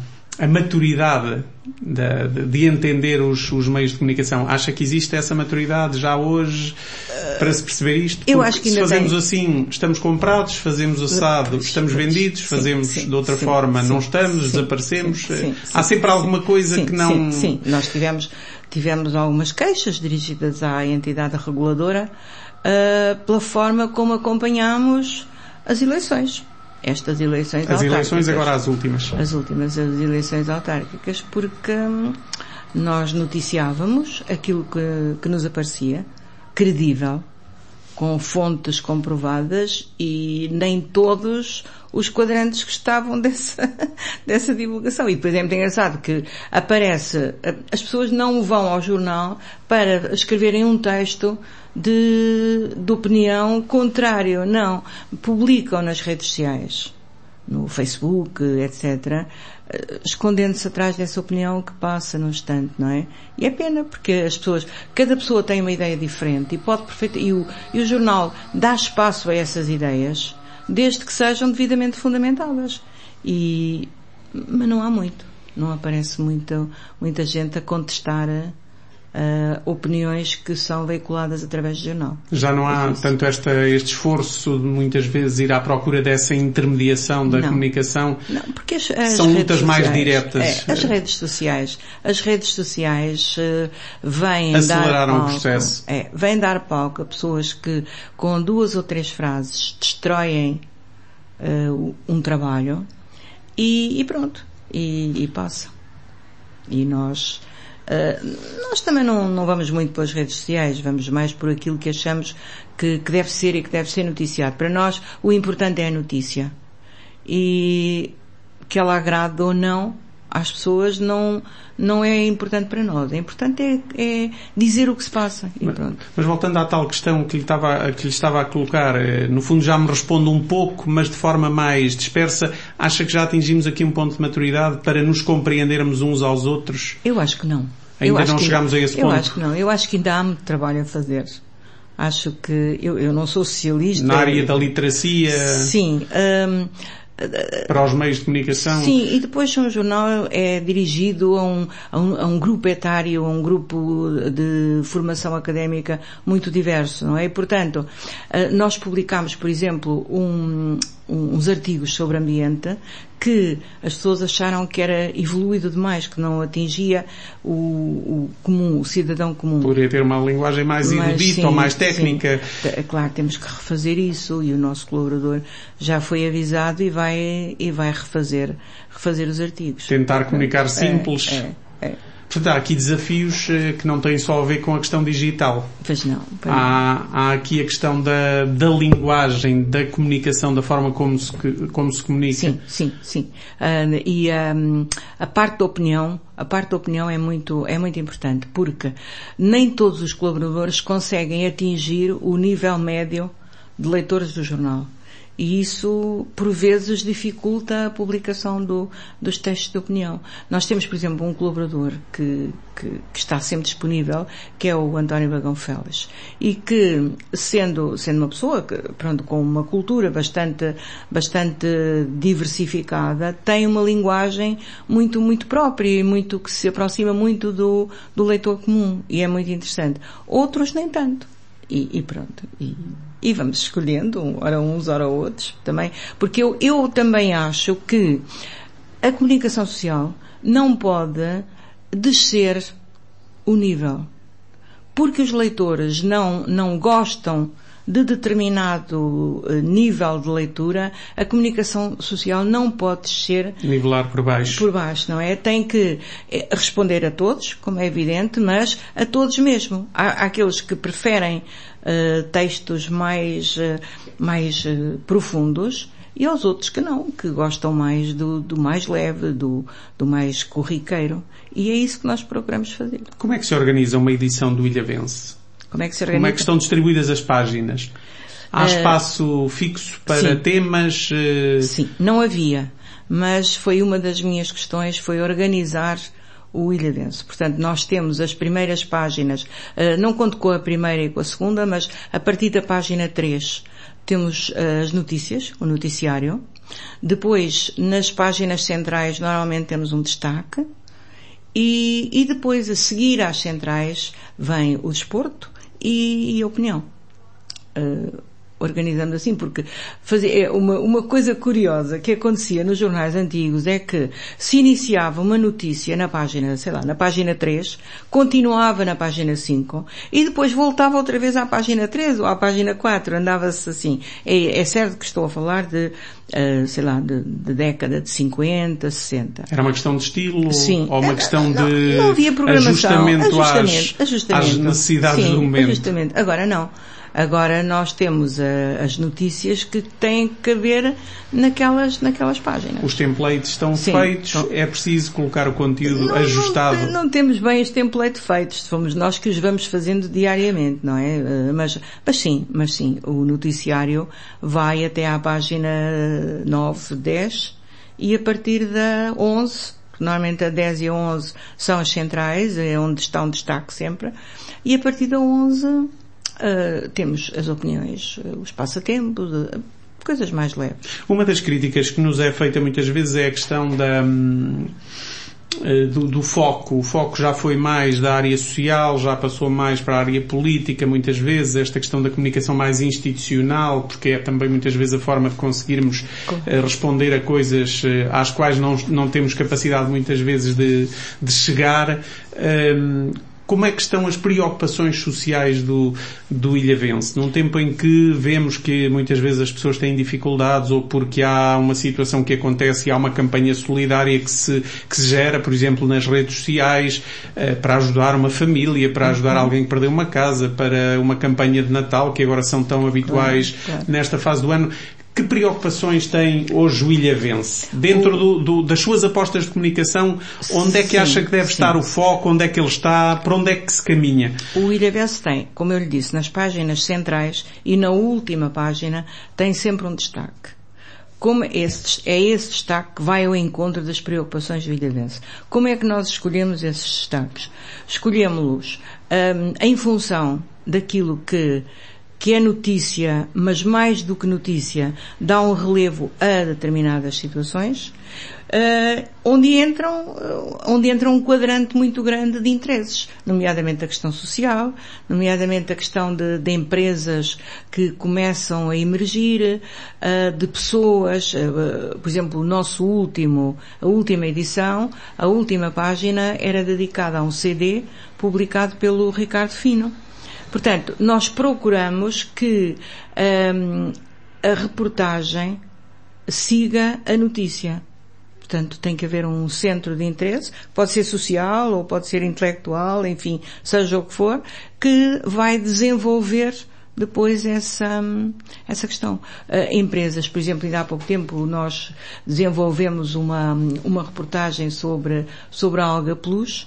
a maturidade de, de, de entender os, os meios de comunicação? Acha que existe essa maturidade já hoje para se perceber isto? Eu acho que ainda se fazemos tem... assim, estamos comprados, fazemos assado, estamos vendidos, sim, fazemos sim, de outra sim, forma, sim, não estamos, sim, desaparecemos. Sim, sim, Há sempre sim, alguma coisa sim, que não... Sim, sim. Nós tivemos, tivemos algumas queixas dirigidas à entidade reguladora uh, pela forma como acompanhamos as eleições. Estas eleições As autárquicas. eleições agora as últimas. As últimas, as eleições autárquicas, porque hum, nós noticiávamos aquilo que, que nos aparecia, credível, com fontes comprovadas, e nem todos os quadrantes gostavam dessa, dessa divulgação. E depois é muito engraçado que aparece, as pessoas não vão ao jornal para escreverem um texto de, de opinião contrário, não. Publicam nas redes sociais, no Facebook, etcétera, escondendo-se atrás dessa opinião que passa no instante, não é? E é pena, porque as pessoas, cada pessoa tem uma ideia diferente e pode perfeito, e o, e o jornal dá espaço a essas ideias, desde que sejam devidamente fundamentadas. E, mas não há muito. Não aparece muito, muita gente a contestar Uh, opiniões que são veiculadas através do jornal. Já não há Difícil. tanto esta, este esforço de muitas vezes ir à procura dessa intermediação da não. comunicação. Não, porque as, as são lutas sociais, mais diretas. É, as redes sociais, as redes sociais uh, vêm aceleraram dar palco, o processo. É, vêm dar palco a pessoas que com duas ou três frases destroem uh, um trabalho e, e pronto, e, e passa. E nós Uh, nós também não, não vamos muito pelas redes sociais, vamos mais por aquilo que achamos que, que deve ser e que deve ser noticiado. Para nós, o importante é a notícia. E que ela agrade ou não às pessoas não, não é importante para nós. O importante é, é dizer o que se passa. E mas, pronto. Mas voltando à tal questão que lhe, estava, que lhe estava a colocar, no fundo já me responde um pouco, mas de forma mais dispersa. Acha que já atingimos aqui um ponto de maturidade para nos compreendermos uns aos outros? Eu acho que não. Ainda eu acho não que chegámos ainda, a esse eu ponto? Eu acho que não. Eu acho que ainda há muito trabalho a fazer. Acho que... Eu, eu não sou socialista. Na área da literacia? Sim. Um, para os meios de comunicação? Sim, e depois um jornal é dirigido a um, a um, a um grupo etário, a um grupo de formação académica muito diverso, não é? E, portanto, nós publicamos, por exemplo, um, uns artigos sobre ambiente que as pessoas acharam que era evoluído demais, que não atingia o, o comum, o cidadão comum. Poderia ter uma linguagem mais erudita ou mais técnica. Sim. Claro, temos que refazer isso, e o nosso colaborador já foi avisado e vai, e vai refazer, refazer os artigos. Tentar comunicar simples. É, é, é. Portanto, há aqui desafios que não têm só a ver com a questão digital. Pois não. Pois há, há aqui a questão da, da linguagem, da comunicação, da forma como se, como se comunica. Sim, sim, sim. Uh, e um, a parte da opinião, a parte da opinião é muito, é muito importante, porque nem todos os colaboradores conseguem atingir o nível médio de leitores do jornal. E isso, por vezes, dificulta a publicação do, dos textos de opinião. Nós temos, por exemplo, um colaborador que, que, que está sempre disponível, que é o António Bagão Félix. E que, sendo, sendo uma pessoa que, pronto, com uma cultura bastante, bastante diversificada, tem uma linguagem muito, muito própria e muito, que se aproxima muito do, do leitor comum. E é muito interessante. Outros nem tanto. E, e pronto. E, E vamos escolhendo, ora uns, ora outros, também. Porque eu, eu também acho que a comunicação social não pode descer o nível. Porque os leitores não, não gostam de determinado nível de leitura, a comunicação social não pode descer... Nivelar por baixo. Por baixo, não é? Tem que responder a todos, como é evidente, mas a todos mesmo. Há, há aqueles que preferem uh, textos mais, uh, mais uh, profundos, e aos outros que não, que gostam mais do, do mais leve, do, do mais corriqueiro. E é isso que nós procuramos fazer. Como é que se organiza uma edição do Ilhavense? Como é que se organiza? Como é que estão distribuídas as páginas? Há uh, espaço fixo para sim. temas? Uh... Sim, não havia. Mas foi uma das minhas questões, foi organizar o Ilhavense. Portanto, nós temos as primeiras páginas, uh, não conto com a primeira e com a segunda, mas a partir da página três temos uh, as notícias, o noticiário, Depois, nas páginas centrais, normalmente temos um destaque. E, e depois, a seguir às centrais, vem o desporto e, e a opinião. Uh, organizando assim, porque fazer, uma, uma coisa curiosa que acontecia nos jornais antigos é que se iniciava uma notícia na página, sei lá, na página três, continuava na página cinco e depois voltava outra vez à página três ou à página quatro, andava-se assim. É, é certo que estou a falar de, uh, sei lá, de, de década de cinquenta, sessenta. Era uma questão de estilo? Sim. Ou uma questão não, de não havia programação. ajustamento, ajustamento, às, ajustamento. às necessidades Sim, do momento? Ajustamento. Agora não. Agora nós temos uh, as notícias que têm que haver naquelas, naquelas páginas. Os templates estão Sim, feitos, então, é preciso colocar o conteúdo não, ajustado? Não, não temos bem os templates feitos, fomos nós que os vamos fazendo diariamente, não é? Uh, mas, mas sim, mas sim, o noticiário vai até à página nove, dez e a partir da onze, normalmente a dez e a onze são as centrais, é onde está um destaque sempre, e a partir da onze Uh, temos as opiniões, uh, os passatempos, uh, coisas mais leves. Uma das críticas que nos é feita muitas vezes é a questão da, hum, uh, do, do foco. O foco já foi mais da área social, já passou mais para a área política, muitas vezes, esta questão da comunicação mais institucional, porque é também muitas vezes a forma de conseguirmos uh, responder a coisas uh, às quais não, não temos capacidade muitas vezes de, de chegar. Um, Como é que estão as preocupações sociais do, do ilhavense? Num tempo em que vemos que muitas vezes as pessoas têm dificuldades ou porque há uma situação que acontece e há uma campanha solidária que se, que se gera, por exemplo, nas redes sociais, eh, para ajudar uma família, para ajudar alguém que perdeu uma casa, para uma campanha de Natal, que agora são tão habituais claro, claro. nesta fase do ano. Que preocupações tem hoje o ilhavense? Dentro do, do, das suas apostas de comunicação, onde é que sim, acha que deve sim. estar o foco? Onde é que ele está? Para onde é que se caminha? O ilhavense tem, como eu lhe disse, nas páginas centrais e na última página, tem sempre um destaque. Como esse, é esse destaque que vai ao encontro das preocupações do ilhavense. Como é que nós escolhemos esses destaques? Escolhemos-los um, em função daquilo que que é notícia, mas mais do que notícia, dá um relevo a determinadas situações, uh, onde entram, uh, onde entra um quadrante muito grande de interesses, nomeadamente a questão social, nomeadamente a questão de, de empresas que começam a emergir, uh, de pessoas, uh, por exemplo, o nosso último, a última edição, a última página era dedicada a um C D publicado pelo Ricardo Fino. Portanto, nós procuramos que hum, a reportagem siga a notícia. Portanto, tem que haver um centro de interesse, pode ser social ou pode ser intelectual, enfim, seja o que for, que vai desenvolver depois essa, essa questão. Uh, empresas, por exemplo, ainda há pouco tempo nós desenvolvemos uma, uma reportagem sobre, sobre a Alga Plus,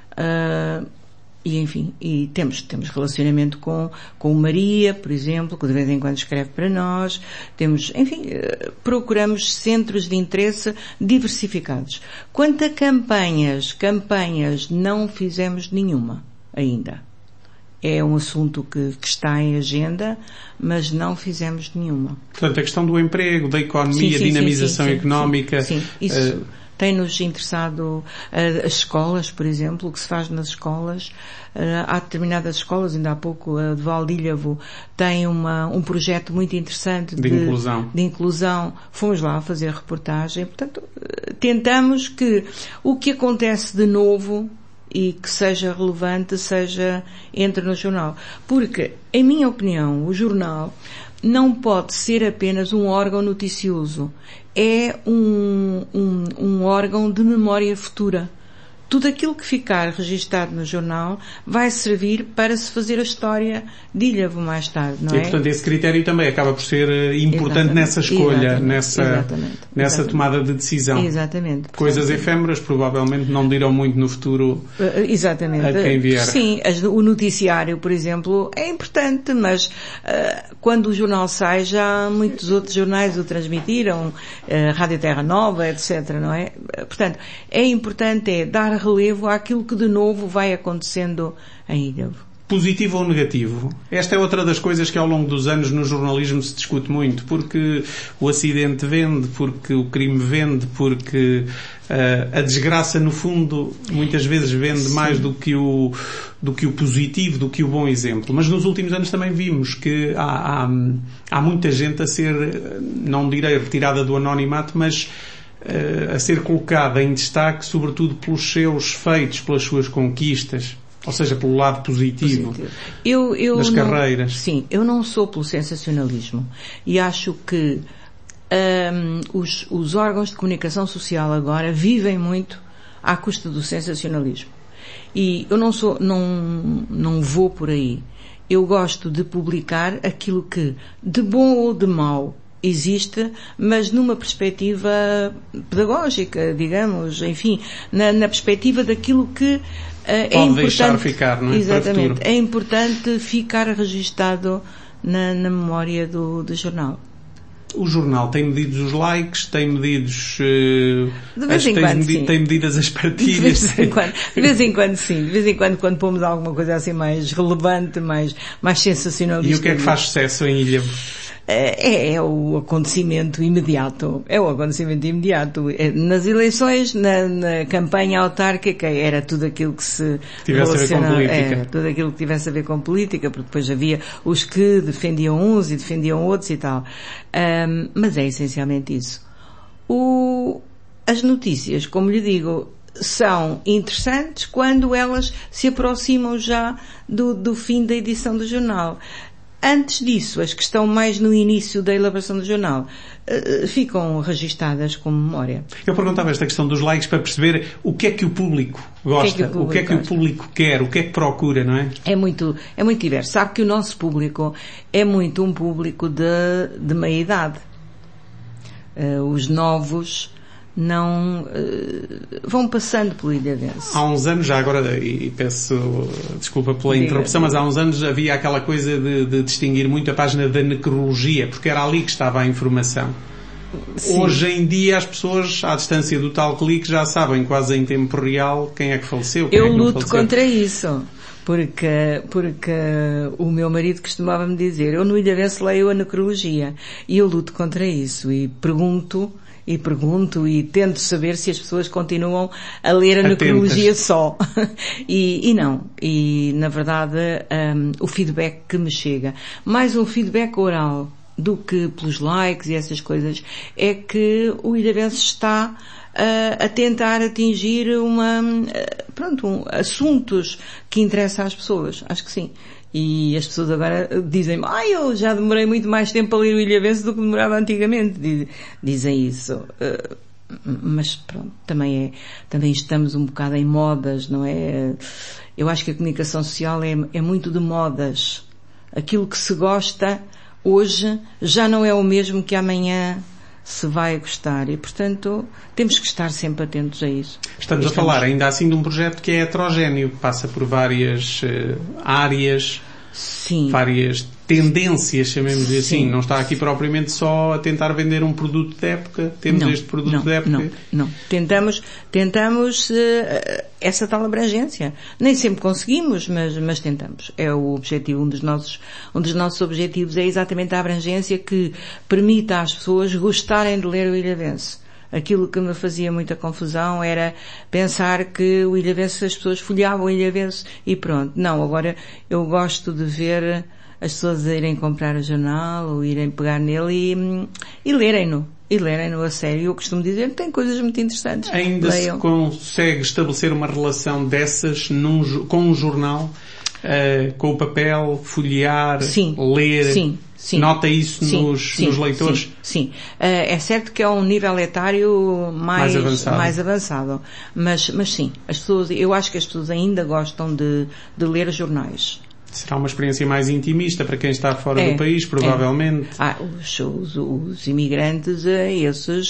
uh, E, enfim, e temos, temos relacionamento com, com o Maria, por exemplo, que de vez em quando escreve para nós. Temos, enfim, procuramos centros de interesse diversificados. Quanto a campanhas, campanhas não fizemos nenhuma ainda. É um assunto que, que está em agenda, mas não fizemos nenhuma. Portanto, a questão do emprego, da economia, sim, sim, dinamização sim, sim, económica... Sim, sim. Isso... Uh... Tem-nos interessado uh, as escolas, por exemplo, o que se faz nas escolas. Uh, há determinadas escolas, ainda há pouco a de Valdílhavo tem uma, um projeto muito interessante de, de, inclusão. de inclusão. Fomos lá fazer reportagem. Portanto, uh, tentamos que o que acontece de novo e que seja relevante, seja, entre no jornal. Porque, em minha opinião, o jornal não pode ser apenas um órgão noticioso. É um, um, um órgão de memória futura. Tudo aquilo que ficar registado no jornal vai servir para se fazer a história de Ilhavo mais tarde, não é? E, portanto, esse critério também acaba por ser importante exatamente, nessa escolha, exatamente, nessa, exatamente, nessa exatamente. tomada de decisão. Exatamente. Portanto, coisas efêmeras provavelmente não dirão muito no futuro uh, exatamente. a quem vier. Sim, as, o noticiário, por exemplo, é importante, mas uh, quando o jornal sai, já muitos outros jornais o transmitiram, uh, Rádio Terra Nova, etcétera, não é? Uh, portanto, é importante é dar relevo àquilo que de novo vai acontecendo em Ilhavo. positivo ou negativo? Esta é outra das coisas que ao longo dos anos no jornalismo se discute muito, porque o acidente vende, porque o crime vende, porque uh, a desgraça no fundo muitas vezes vende Sim. mais do que o do que o positivo, do que o bom exemplo. Mas nos últimos anos também vimos que há, há, há muita gente a ser, não direi retirada do anonimato, mas uh, a ser colocada em destaque sobretudo pelos seus feitos, pelas suas conquistas. Ou seja, pelo lado positivo, positivo. Eu, eu das não, carreiras. Sim, eu não sou pelo sensacionalismo. E acho que um, os, os órgãos de comunicação social agora vivem muito à custa do sensacionalismo. E eu não sou, não, não vou por aí. Eu gosto de publicar aquilo que, de bom ou de mau, existe, mas numa perspectiva pedagógica, digamos, enfim, na, na perspectiva daquilo que uh, é importante. Deixar ficar, não é? Exatamente. É importante ficar registado na, na memória do, do jornal. O jornal tem medidos os likes, tem medidos uh, de vez em quando, medi- sim. tem medidas as partilhas. De vez, em quando, de vez em quando sim, de vez em quando quando pomos alguma coisa assim mais relevante, mais, mais sensacionalista. E o que é que faz sucesso em Ilha? É, é o acontecimento imediato. É o acontecimento imediato. É, nas eleições, na, na campanha autárquica, era tudo aquilo que se tivesse a ver com política. Era tudo aquilo que tivesse a ver com política, porque depois havia os que defendiam uns e defendiam outros e tal. Um, mas é essencialmente isso. O, as notícias, como lhe digo, são interessantes quando elas se aproximam já do, do fim da edição do jornal. Antes disso, as que estão mais no início da elaboração do jornal uh, ficam registadas com memória. Eu perguntava esta questão dos likes para perceber o que é que o público gosta, o que é que o público quer, o que é que procura, não é? É muito, é muito diverso. Sabe que o nosso público é muito um público de, de meia idade. Uh, os novos não uh, vão passando pelo Ilhavense. Há uns anos, já agora, e peço desculpa pela Diga. interrupção, mas há uns anos havia aquela coisa de, de distinguir muito a página da necrologia, porque era ali que estava a informação. Sim. Hoje em dia as pessoas, à distância do tal clique, já sabem quase em tempo real quem é que faleceu. Quem Eu é que não luto faleceu. contra isso. Porque, porque o meu marido costumava-me dizer, eu no Ilhavense leio a necrologia. E eu luto contra isso. E pergunto... E pergunto e tento saber se as pessoas continuam a ler a Atentas. necrologia só. e, e não. E, na verdade, um, o feedback que me chega, mais um feedback oral do que pelos likes e essas coisas, é que o Ilhavense está uh, a tentar atingir uma, uh, pronto, um, assuntos que interessam às pessoas. Acho que sim. E as pessoas agora dizem-me, ah, eu já demorei muito mais tempo a ler o Ilhavense do que demorava antigamente. Dizem isso. Uh, mas pronto, também é, também estamos um bocado em modas, não é? Eu acho que a comunicação social é, é muito de modas. Aquilo que se gosta hoje já não é o mesmo que amanhã se vai gostar e, portanto, temos que estar sempre atentos a isso. Estamos, Estamos a falar ainda assim de um projeto que é heterogéneo, que passa por várias uh, áreas, Sim. várias tendências, chamemos-lhe assim. Não está aqui propriamente só a tentar vender um produto de época, temos não, este produto não, de época. Não, não. Tentamos, tentamos uh, essa tal abrangência. Nem sempre conseguimos, mas, mas tentamos. É o objetivo, um dos nossos, um dos nossos objetivos é exatamente a abrangência que permita às pessoas gostarem de ler o Ilhavense. Aquilo que me fazia muita confusão era pensar que o Ilhavense, as pessoas folheavam o Ilhavense e pronto. Não, agora eu gosto de ver as pessoas a irem comprar o jornal ou irem pegar nele e, e lerem-no. E lerem-no a sério. Eu costumo dizer que tem coisas muito interessantes. Ainda Leiam. Se consegue estabelecer uma relação dessas num, com um jornal, uh, com o papel, folhear, sim, ler? Sim. Sim. Nota isso sim, nos, sim, nos leitores? Sim, sim. Uh, é certo que é um nível etário mais, mais avançado. mais avançado. Mas, mas sim, as pessoas, eu acho que as pessoas ainda gostam de, de ler jornais. Será uma experiência mais intimista para quem está fora é, do país, provavelmente. É. Ah, os, os, os imigrantes, esses,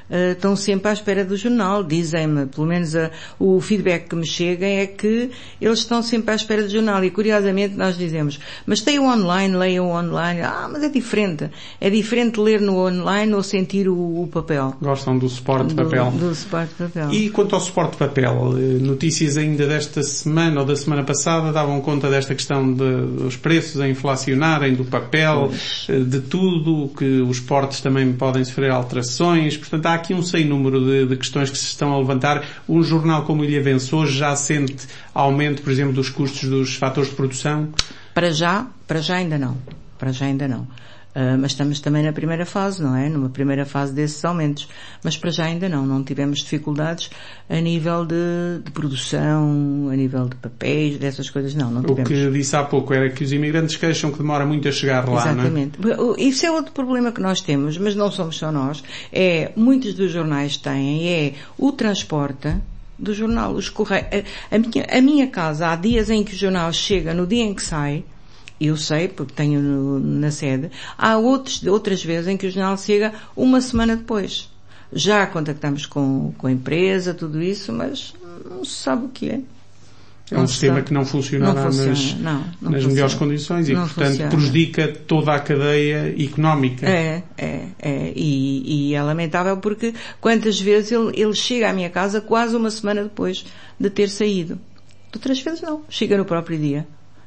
uh, estão sempre à espera do jornal. Dizem-me, pelo menos uh, o feedback que me chega é que eles estão sempre à espera do jornal. E curiosamente nós dizemos, mas tenham online, leiam online. Ah, mas é diferente. É diferente ler no online ou sentir o, o papel. Gostam do suporte de papel. Do, do suporte de papel. E quanto ao suporte de papel, notícias ainda desta semana ou da semana passada davam conta desta questão de, dos preços a inflacionarem, do papel, pois. De tudo, que os portos também podem sofrer alterações. Portanto, há aqui um sem número de, de questões que se estão a levantar. Um jornal como o Ilhavense hoje já sente aumento, por exemplo, dos custos dos fatores de produção? Para já, para já ainda não. Para já ainda não. Uh, mas estamos também na primeira fase, não é? Numa primeira fase desses aumentos. Mas para já ainda não. Não tivemos dificuldades a nível de, de produção, a nível de papéis, dessas coisas. Não, não tivemos. O que disse há pouco era que os imigrantes queixam que demora muito a chegar lá, exatamente. Não é? Isso é outro problema que nós temos, mas não somos só nós. É, muitos dos jornais têm, é o transporte do jornal, os correios. A, a, minha, a minha casa, há dias em que o jornal chega no dia em que sai, eu sei, porque tenho no, na sede. Há outros, outras vezes em que o jornal chega uma semana depois. Já contactamos com, com a empresa, tudo isso, mas não se sabe o que é. É um sistema que não funcionará não funciona, nas, não, não nas funciona. melhores condições e, não portanto, funciona. prejudica toda a cadeia económica. É, é, é. E, e é lamentável porque quantas vezes ele, ele chega à minha casa quase uma semana depois de ter saído. Outras vezes não. Chega no próprio dia.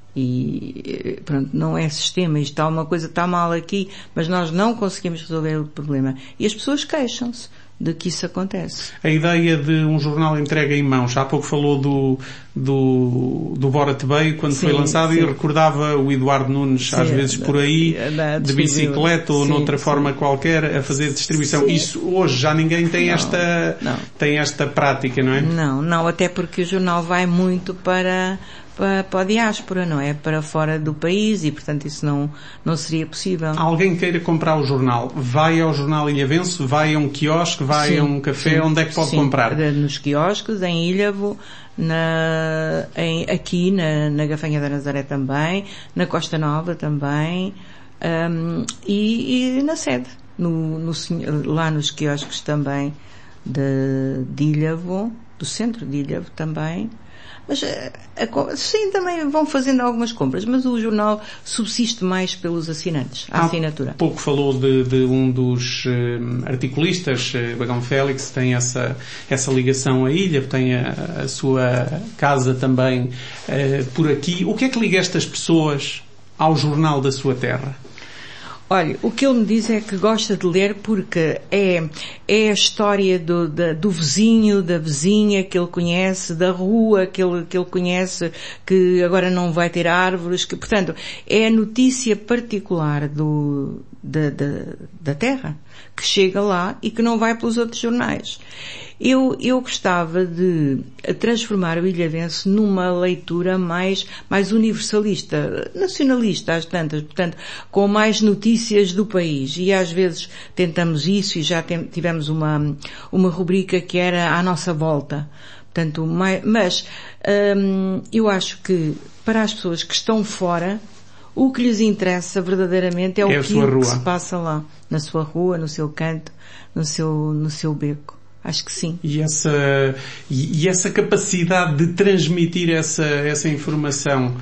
E pronto, não é sistema, isto está uma coisa, está mal aqui, mas nós não conseguimos resolver o problema. E as pessoas queixam-se de que isso acontece. A ideia de um jornal entregue em mãos, há pouco falou do, do, do Bora Te Veio quando sim, foi lançado, sim. E recordava o Eduardo Nunes, sim, às vezes por aí, da, da de bicicleta ou sim, noutra sim. forma qualquer, a fazer distribuição. Sim. Isso hoje já ninguém tem não, esta, não. tem esta prática, não é? Não, não, até porque o jornal vai muito para... Para, para a diáspora, não é? Para fora do país e, portanto, isso não, não seria possível. Alguém queira comprar o jornal, vai ao jornal Ilhavense, vai a um quiosque, vai sim, a um café, sim, onde é que pode sim. comprar? Nos quiosques, em Ilhavo, na, em, aqui na, na Gafanha da Nazaré também, na Costa Nova também, um, e, e na sede, no, no, lá nos quiosques também de, de Ilhavo, do centro de Ilhavo também. Mas, a, a, sim, também vão fazendo algumas compras, mas o jornal subsiste mais pelos assinantes, a Há assinatura. Pouco falou de, de um dos uh, articulistas, uh, Bagão Félix, tem essa, essa ligação à ilha, tem a, a sua casa também uh, por aqui. O que é que liga estas pessoas ao jornal da sua terra? Olha, o que ele me diz é que gosta de ler porque é, é a história do, da, do vizinho, da vizinha que ele conhece, da rua que ele, que ele conhece, que agora não vai ter árvores, que, portanto, é a notícia particular do, da, da, da terra, que chega lá e que não vai pelos outros jornais. Eu, eu gostava de transformar o Ilhavense numa leitura mais, mais universalista, nacionalista às tantas, portanto, com mais notícias do país. E às vezes tentamos isso e já tem, tivemos uma, uma rubrica que era à nossa volta. Portanto, mais, mas, hum, eu acho que para as pessoas que estão fora, o que lhes interessa verdadeiramente é, é o que se passa lá, na sua rua, no seu canto, no seu, no seu beco. Acho que sim. E essa, e, e essa capacidade de transmitir essa, essa informação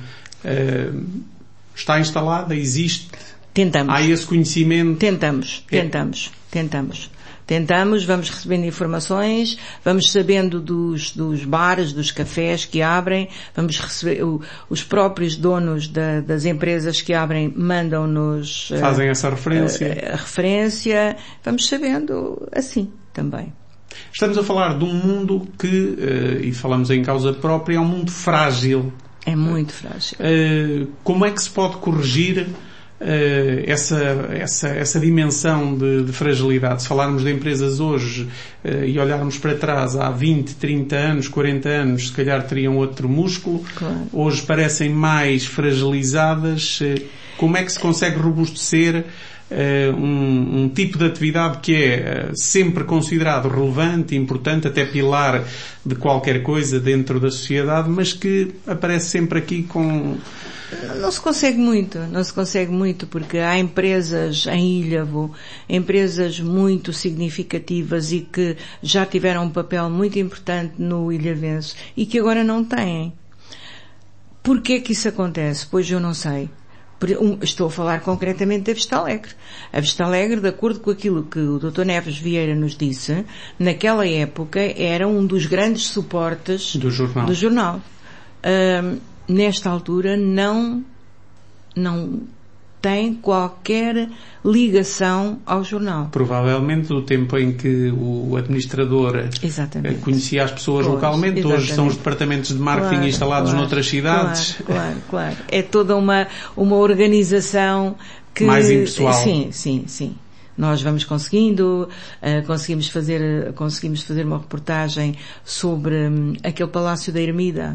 uh, está instalada? Existe? Tentamos. Há esse conhecimento? Tentamos, é. tentamos, tentamos. Tentamos, vamos recebendo informações, vamos sabendo dos, dos bares, dos cafés que abrem, vamos receber, o, os próprios donos da, das empresas que abrem mandam-nos... Fazem uh, essa referência. A, a referência, vamos sabendo assim também. Estamos a falar de um mundo que, uh, e falamos em causa própria, é um mundo frágil. É muito frágil. Uh, como é que se pode corrigir uh, essa, essa, essa dimensão de, de fragilidade? Se falarmos de empresas hoje uh, e olharmos para trás há vinte, trinta anos, quarenta anos, se calhar teriam outro músculo. Claro. Hoje parecem mais fragilizadas. Uh, como é que se consegue robustecer Uh, um, um tipo de atividade que é uh, sempre considerado relevante, importante, até pilar de qualquer coisa dentro da sociedade, mas que aparece sempre aqui com, Não se consegue muito, não se consegue muito, porque há empresas em Ilhavo, empresas muito significativas e que já tiveram um papel muito importante no ilhavense e que agora não têm. Porquê que isso acontece? Pois eu não sei. Estou a falar concretamente da Vista Alegre. A Vista Alegre, de acordo com aquilo que o doutor Neves Vieira nos disse, naquela época era um dos grandes suportes do jornal. Do jornal. Uh, nesta altura não, não tem qualquer ligação ao jornal. Provavelmente do tempo em que o administrador exatamente. Conhecia as pessoas pois, localmente, exatamente. Hoje são os departamentos de marketing claro, instalados claro, noutras cidades. Claro, claro, claro. É toda uma, uma organização que... mais impessoal. Sim, sim, sim. Nós vamos conseguindo, uh, conseguimos fazer, conseguimos fazer uma reportagem sobre um, aquele Palácio da Ermida.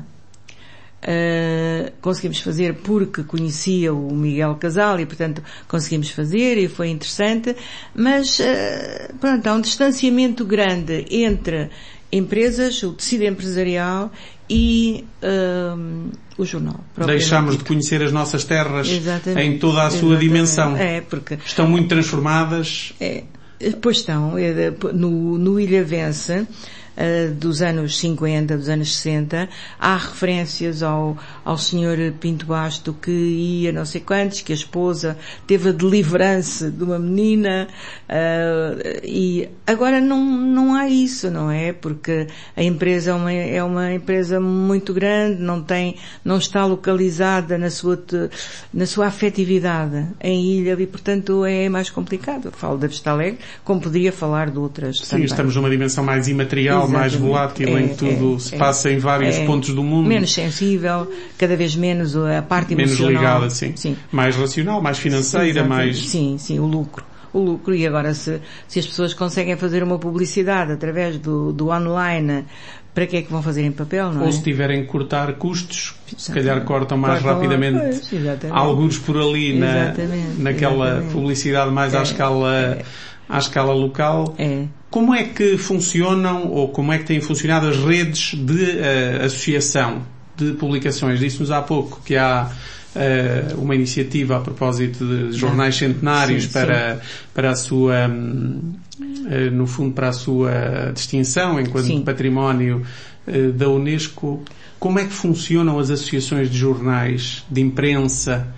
Uh, conseguimos fazer porque conhecia o Miguel Casal e portanto conseguimos fazer e foi interessante, mas uh, pronto, há um distanciamento grande entre empresas, o tecido empresarial e uh, o jornal. Deixamos de conhecer as nossas terras exatamente, em toda a sua exatamente. dimensão. É, porque estão muito transformadas. É, pois estão, é, no, no ilhavense Uh, dos anos cinquenta, dos anos sessenta, há referências ao, ao senhor Pinto Basto que ia não sei quantos, que a esposa teve a deliverance de uma menina, uh, e agora não, não há isso, não é? Porque a empresa é uma, é uma empresa muito grande, não tem, não está localizada na sua, na sua afetividade em Ilha e portanto é mais complicado. Eu falo da Vista Alegre, como podia falar de outras Sim, também. Estamos numa dimensão mais imaterial, exatamente. Mais volátil, é, em que tudo é, se passa é, em vários é, pontos do mundo. Menos sensível, cada vez menos a parte emocional. Menos ligada, sim. sim. Mais racional, mais financeira, sim, mais... Sim, sim, o lucro. O lucro. E agora se, se as pessoas conseguem fazer uma publicidade através do, do online, para que é que vão fazer em papel, não é? Ou se tiverem que cortar custos, exatamente. Se calhar cortam mais cortam rapidamente pois, alguns por ali na, naquela exatamente. Publicidade mais é, à escala... É. à escala local. É. Como é que funcionam ou como é que têm funcionado as redes de uh, associação de publicações? Disse-nos há pouco que há uh, uma iniciativa a propósito de jornais centenários sim, para, sim. para a sua, um, uh, no fundo, para a sua distinção enquanto sim. património uh, da Unesco. Como é que funcionam as associações de jornais, de imprensa?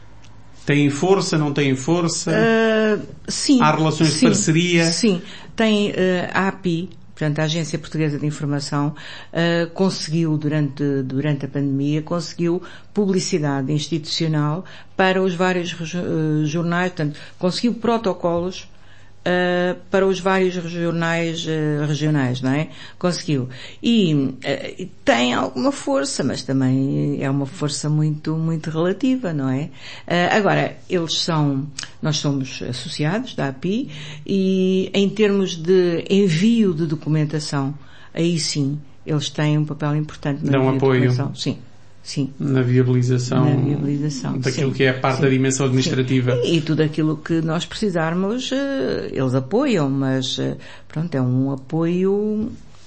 Têm força, não têm força? Uh, sim. Há relações sim, de parceria? Sim. Tem uh, a A P I, portanto a Agência Portuguesa de Informação, uh, conseguiu durante, durante a pandemia, conseguiu publicidade institucional para os vários uh, jornais, portanto conseguiu protocolos Uh, para os vários jornais uh, regionais, não é? Conseguiu. E uh, tem alguma força, mas também é uma força muito, muito relativa, não é? Uh, agora, eles são, nós somos associados da A P I e em termos de envio de documentação, aí sim, eles têm um papel importante na Dão apoio. Documentação. Sim. Sim. Na viabilização, Na viabilização daquilo sim, que é a parte sim, da dimensão administrativa. E, e tudo aquilo que nós precisarmos, eles apoiam, mas pronto, é um apoio,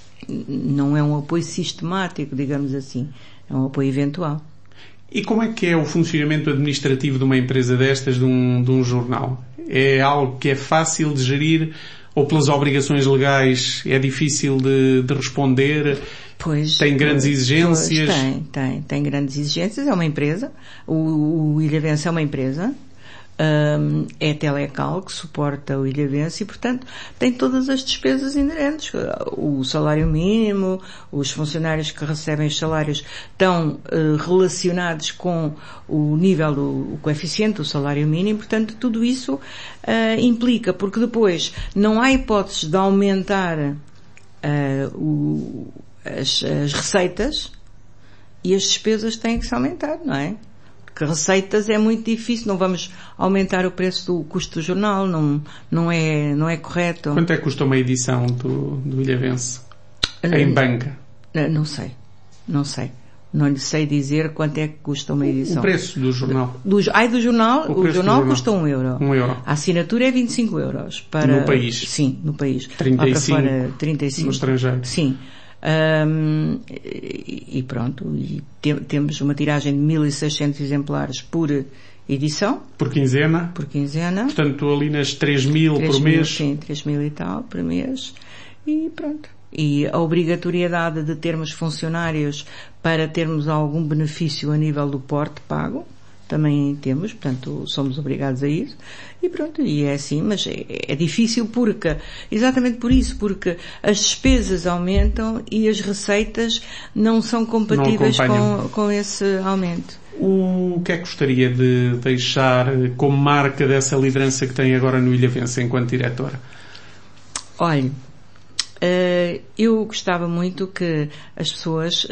não é um apoio sistemático, digamos assim, é um apoio eventual. E como é que é o funcionamento administrativo de uma empresa destas, de um, de um jornal? É algo que é fácil de gerir ou pelas obrigações legais é difícil de, de responder? Pois, tem grandes exigências? Pois, tem, tem, tem grandes exigências. É uma empresa. O, o Ilhavense é uma empresa. Um, é a Telecal que suporta o Ilhavense e, portanto, tem todas as despesas inerentes. O salário mínimo, os funcionários que recebem os salários estão uh, relacionados com o nível do o coeficiente do salário mínimo, portanto, tudo isso uh, implica, porque depois não há hipóteses de aumentar uh, o, as, as receitas e as despesas têm que se aumentar, não é? Que receitas é muito difícil, não vamos aumentar o preço do custo do jornal, não, não é, não é correto. Quanto é que custa uma edição do, do Ilhavense? Em banca? Não sei, não sei. Não lhe sei dizer quanto é que custa uma edição. O preço do jornal? Do, ai, do jornal, o, o jornal custa um euro. Um euro. A assinatura é vinte e cinco euros. Para, no país? Sim, no país. trinta e cinco Lá para fora, trinta e cinco. No estrangeiro? Sim. Um, e, e pronto, e te, temos uma tiragem de mil e seiscentos exemplares por edição. Por quinzena? Por quinzena. Portanto, ali nas três mil por mês? Sim, três mil e tal por mês. E pronto. E a obrigatoriedade de termos funcionários para termos algum benefício a nível do porte pago, também temos, portanto, somos obrigados a isso. E pronto, e é assim, mas é, é difícil porque, exatamente por isso, porque as despesas aumentam e as receitas não são compatíveis com, com esse aumento. O que é que gostaria de deixar como marca dessa liderança que tem agora no Ilhavense enquanto diretora? Olha, eu gostava muito que as pessoas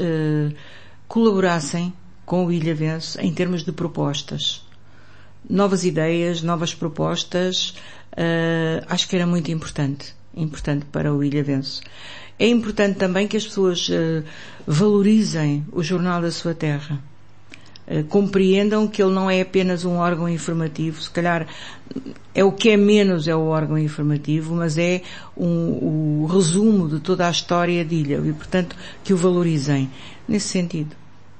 colaborassem com o Ilhavense em termos de propostas. Novas ideias, novas propostas, acho que era muito importante, importante para o Ilhavense. É importante também que as pessoas valorizem o jornal da sua terra. Compreendam que ele não é apenas um órgão informativo, se calhar é o que é menos é o órgão informativo, mas é um, o resumo de toda a história de Ilha e, portanto, que o valorizem nesse sentido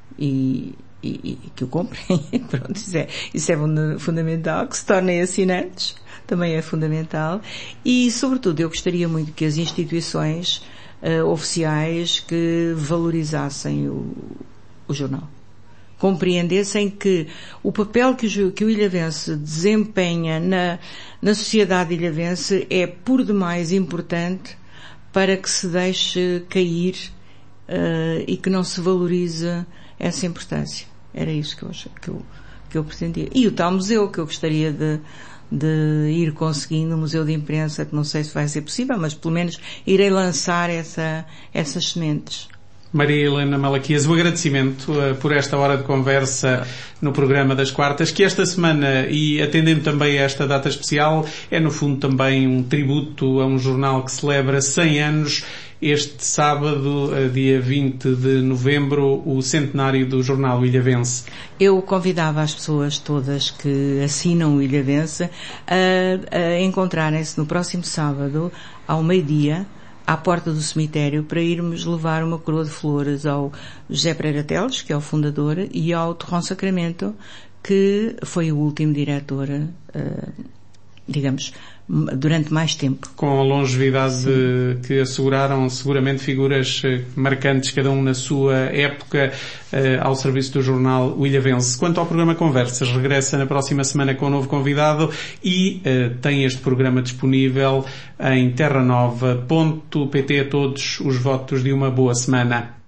e, e, e que o comprem. Pronto, isso é, isso é fundamental, que se tornem assinantes, também é fundamental e, sobretudo, eu gostaria muito que as instituições uh, oficiais que valorizassem o, o jornal. Compreendessem que o papel que o, que o Ilhavense desempenha na, na sociedade ilhavense é por demais importante para que se deixe cair uh, e que não se valorize essa importância. Era isso que eu, que eu, que eu pretendia. E o tal museu que eu gostaria de, de ir conseguindo, o Museu de Imprensa, que não sei se vai ser possível, mas pelo menos irei lançar essa, essas sementes. Maria Helena Malaquias, o agradecimento uh, por esta hora de conversa no programa das quartas, que esta semana, e atendendo também a esta data especial, é no fundo também um tributo a um jornal que celebra cem anos, este sábado, uh, dia vinte de novembro, o centenário do jornal Ilhavense. Eu convidava as pessoas todas que assinam o Ilhavense a, a encontrarem-se no próximo sábado, ao meio-dia, à porta do cemitério, para irmos levar uma coroa de flores ao José Pereira Teles, que é o fundador, e ao Torrão Sacramento, que foi o último diretor, uh, digamos, durante mais tempo. Com a longevidade de, que asseguraram seguramente figuras marcantes, cada um na sua época, uh, ao serviço do jornal O Ilhavense. Quanto ao programa Conversas, regressa na próxima semana com um novo convidado e uh, tem este programa disponível em terra nova ponto pt. A todos os votos de uma boa semana.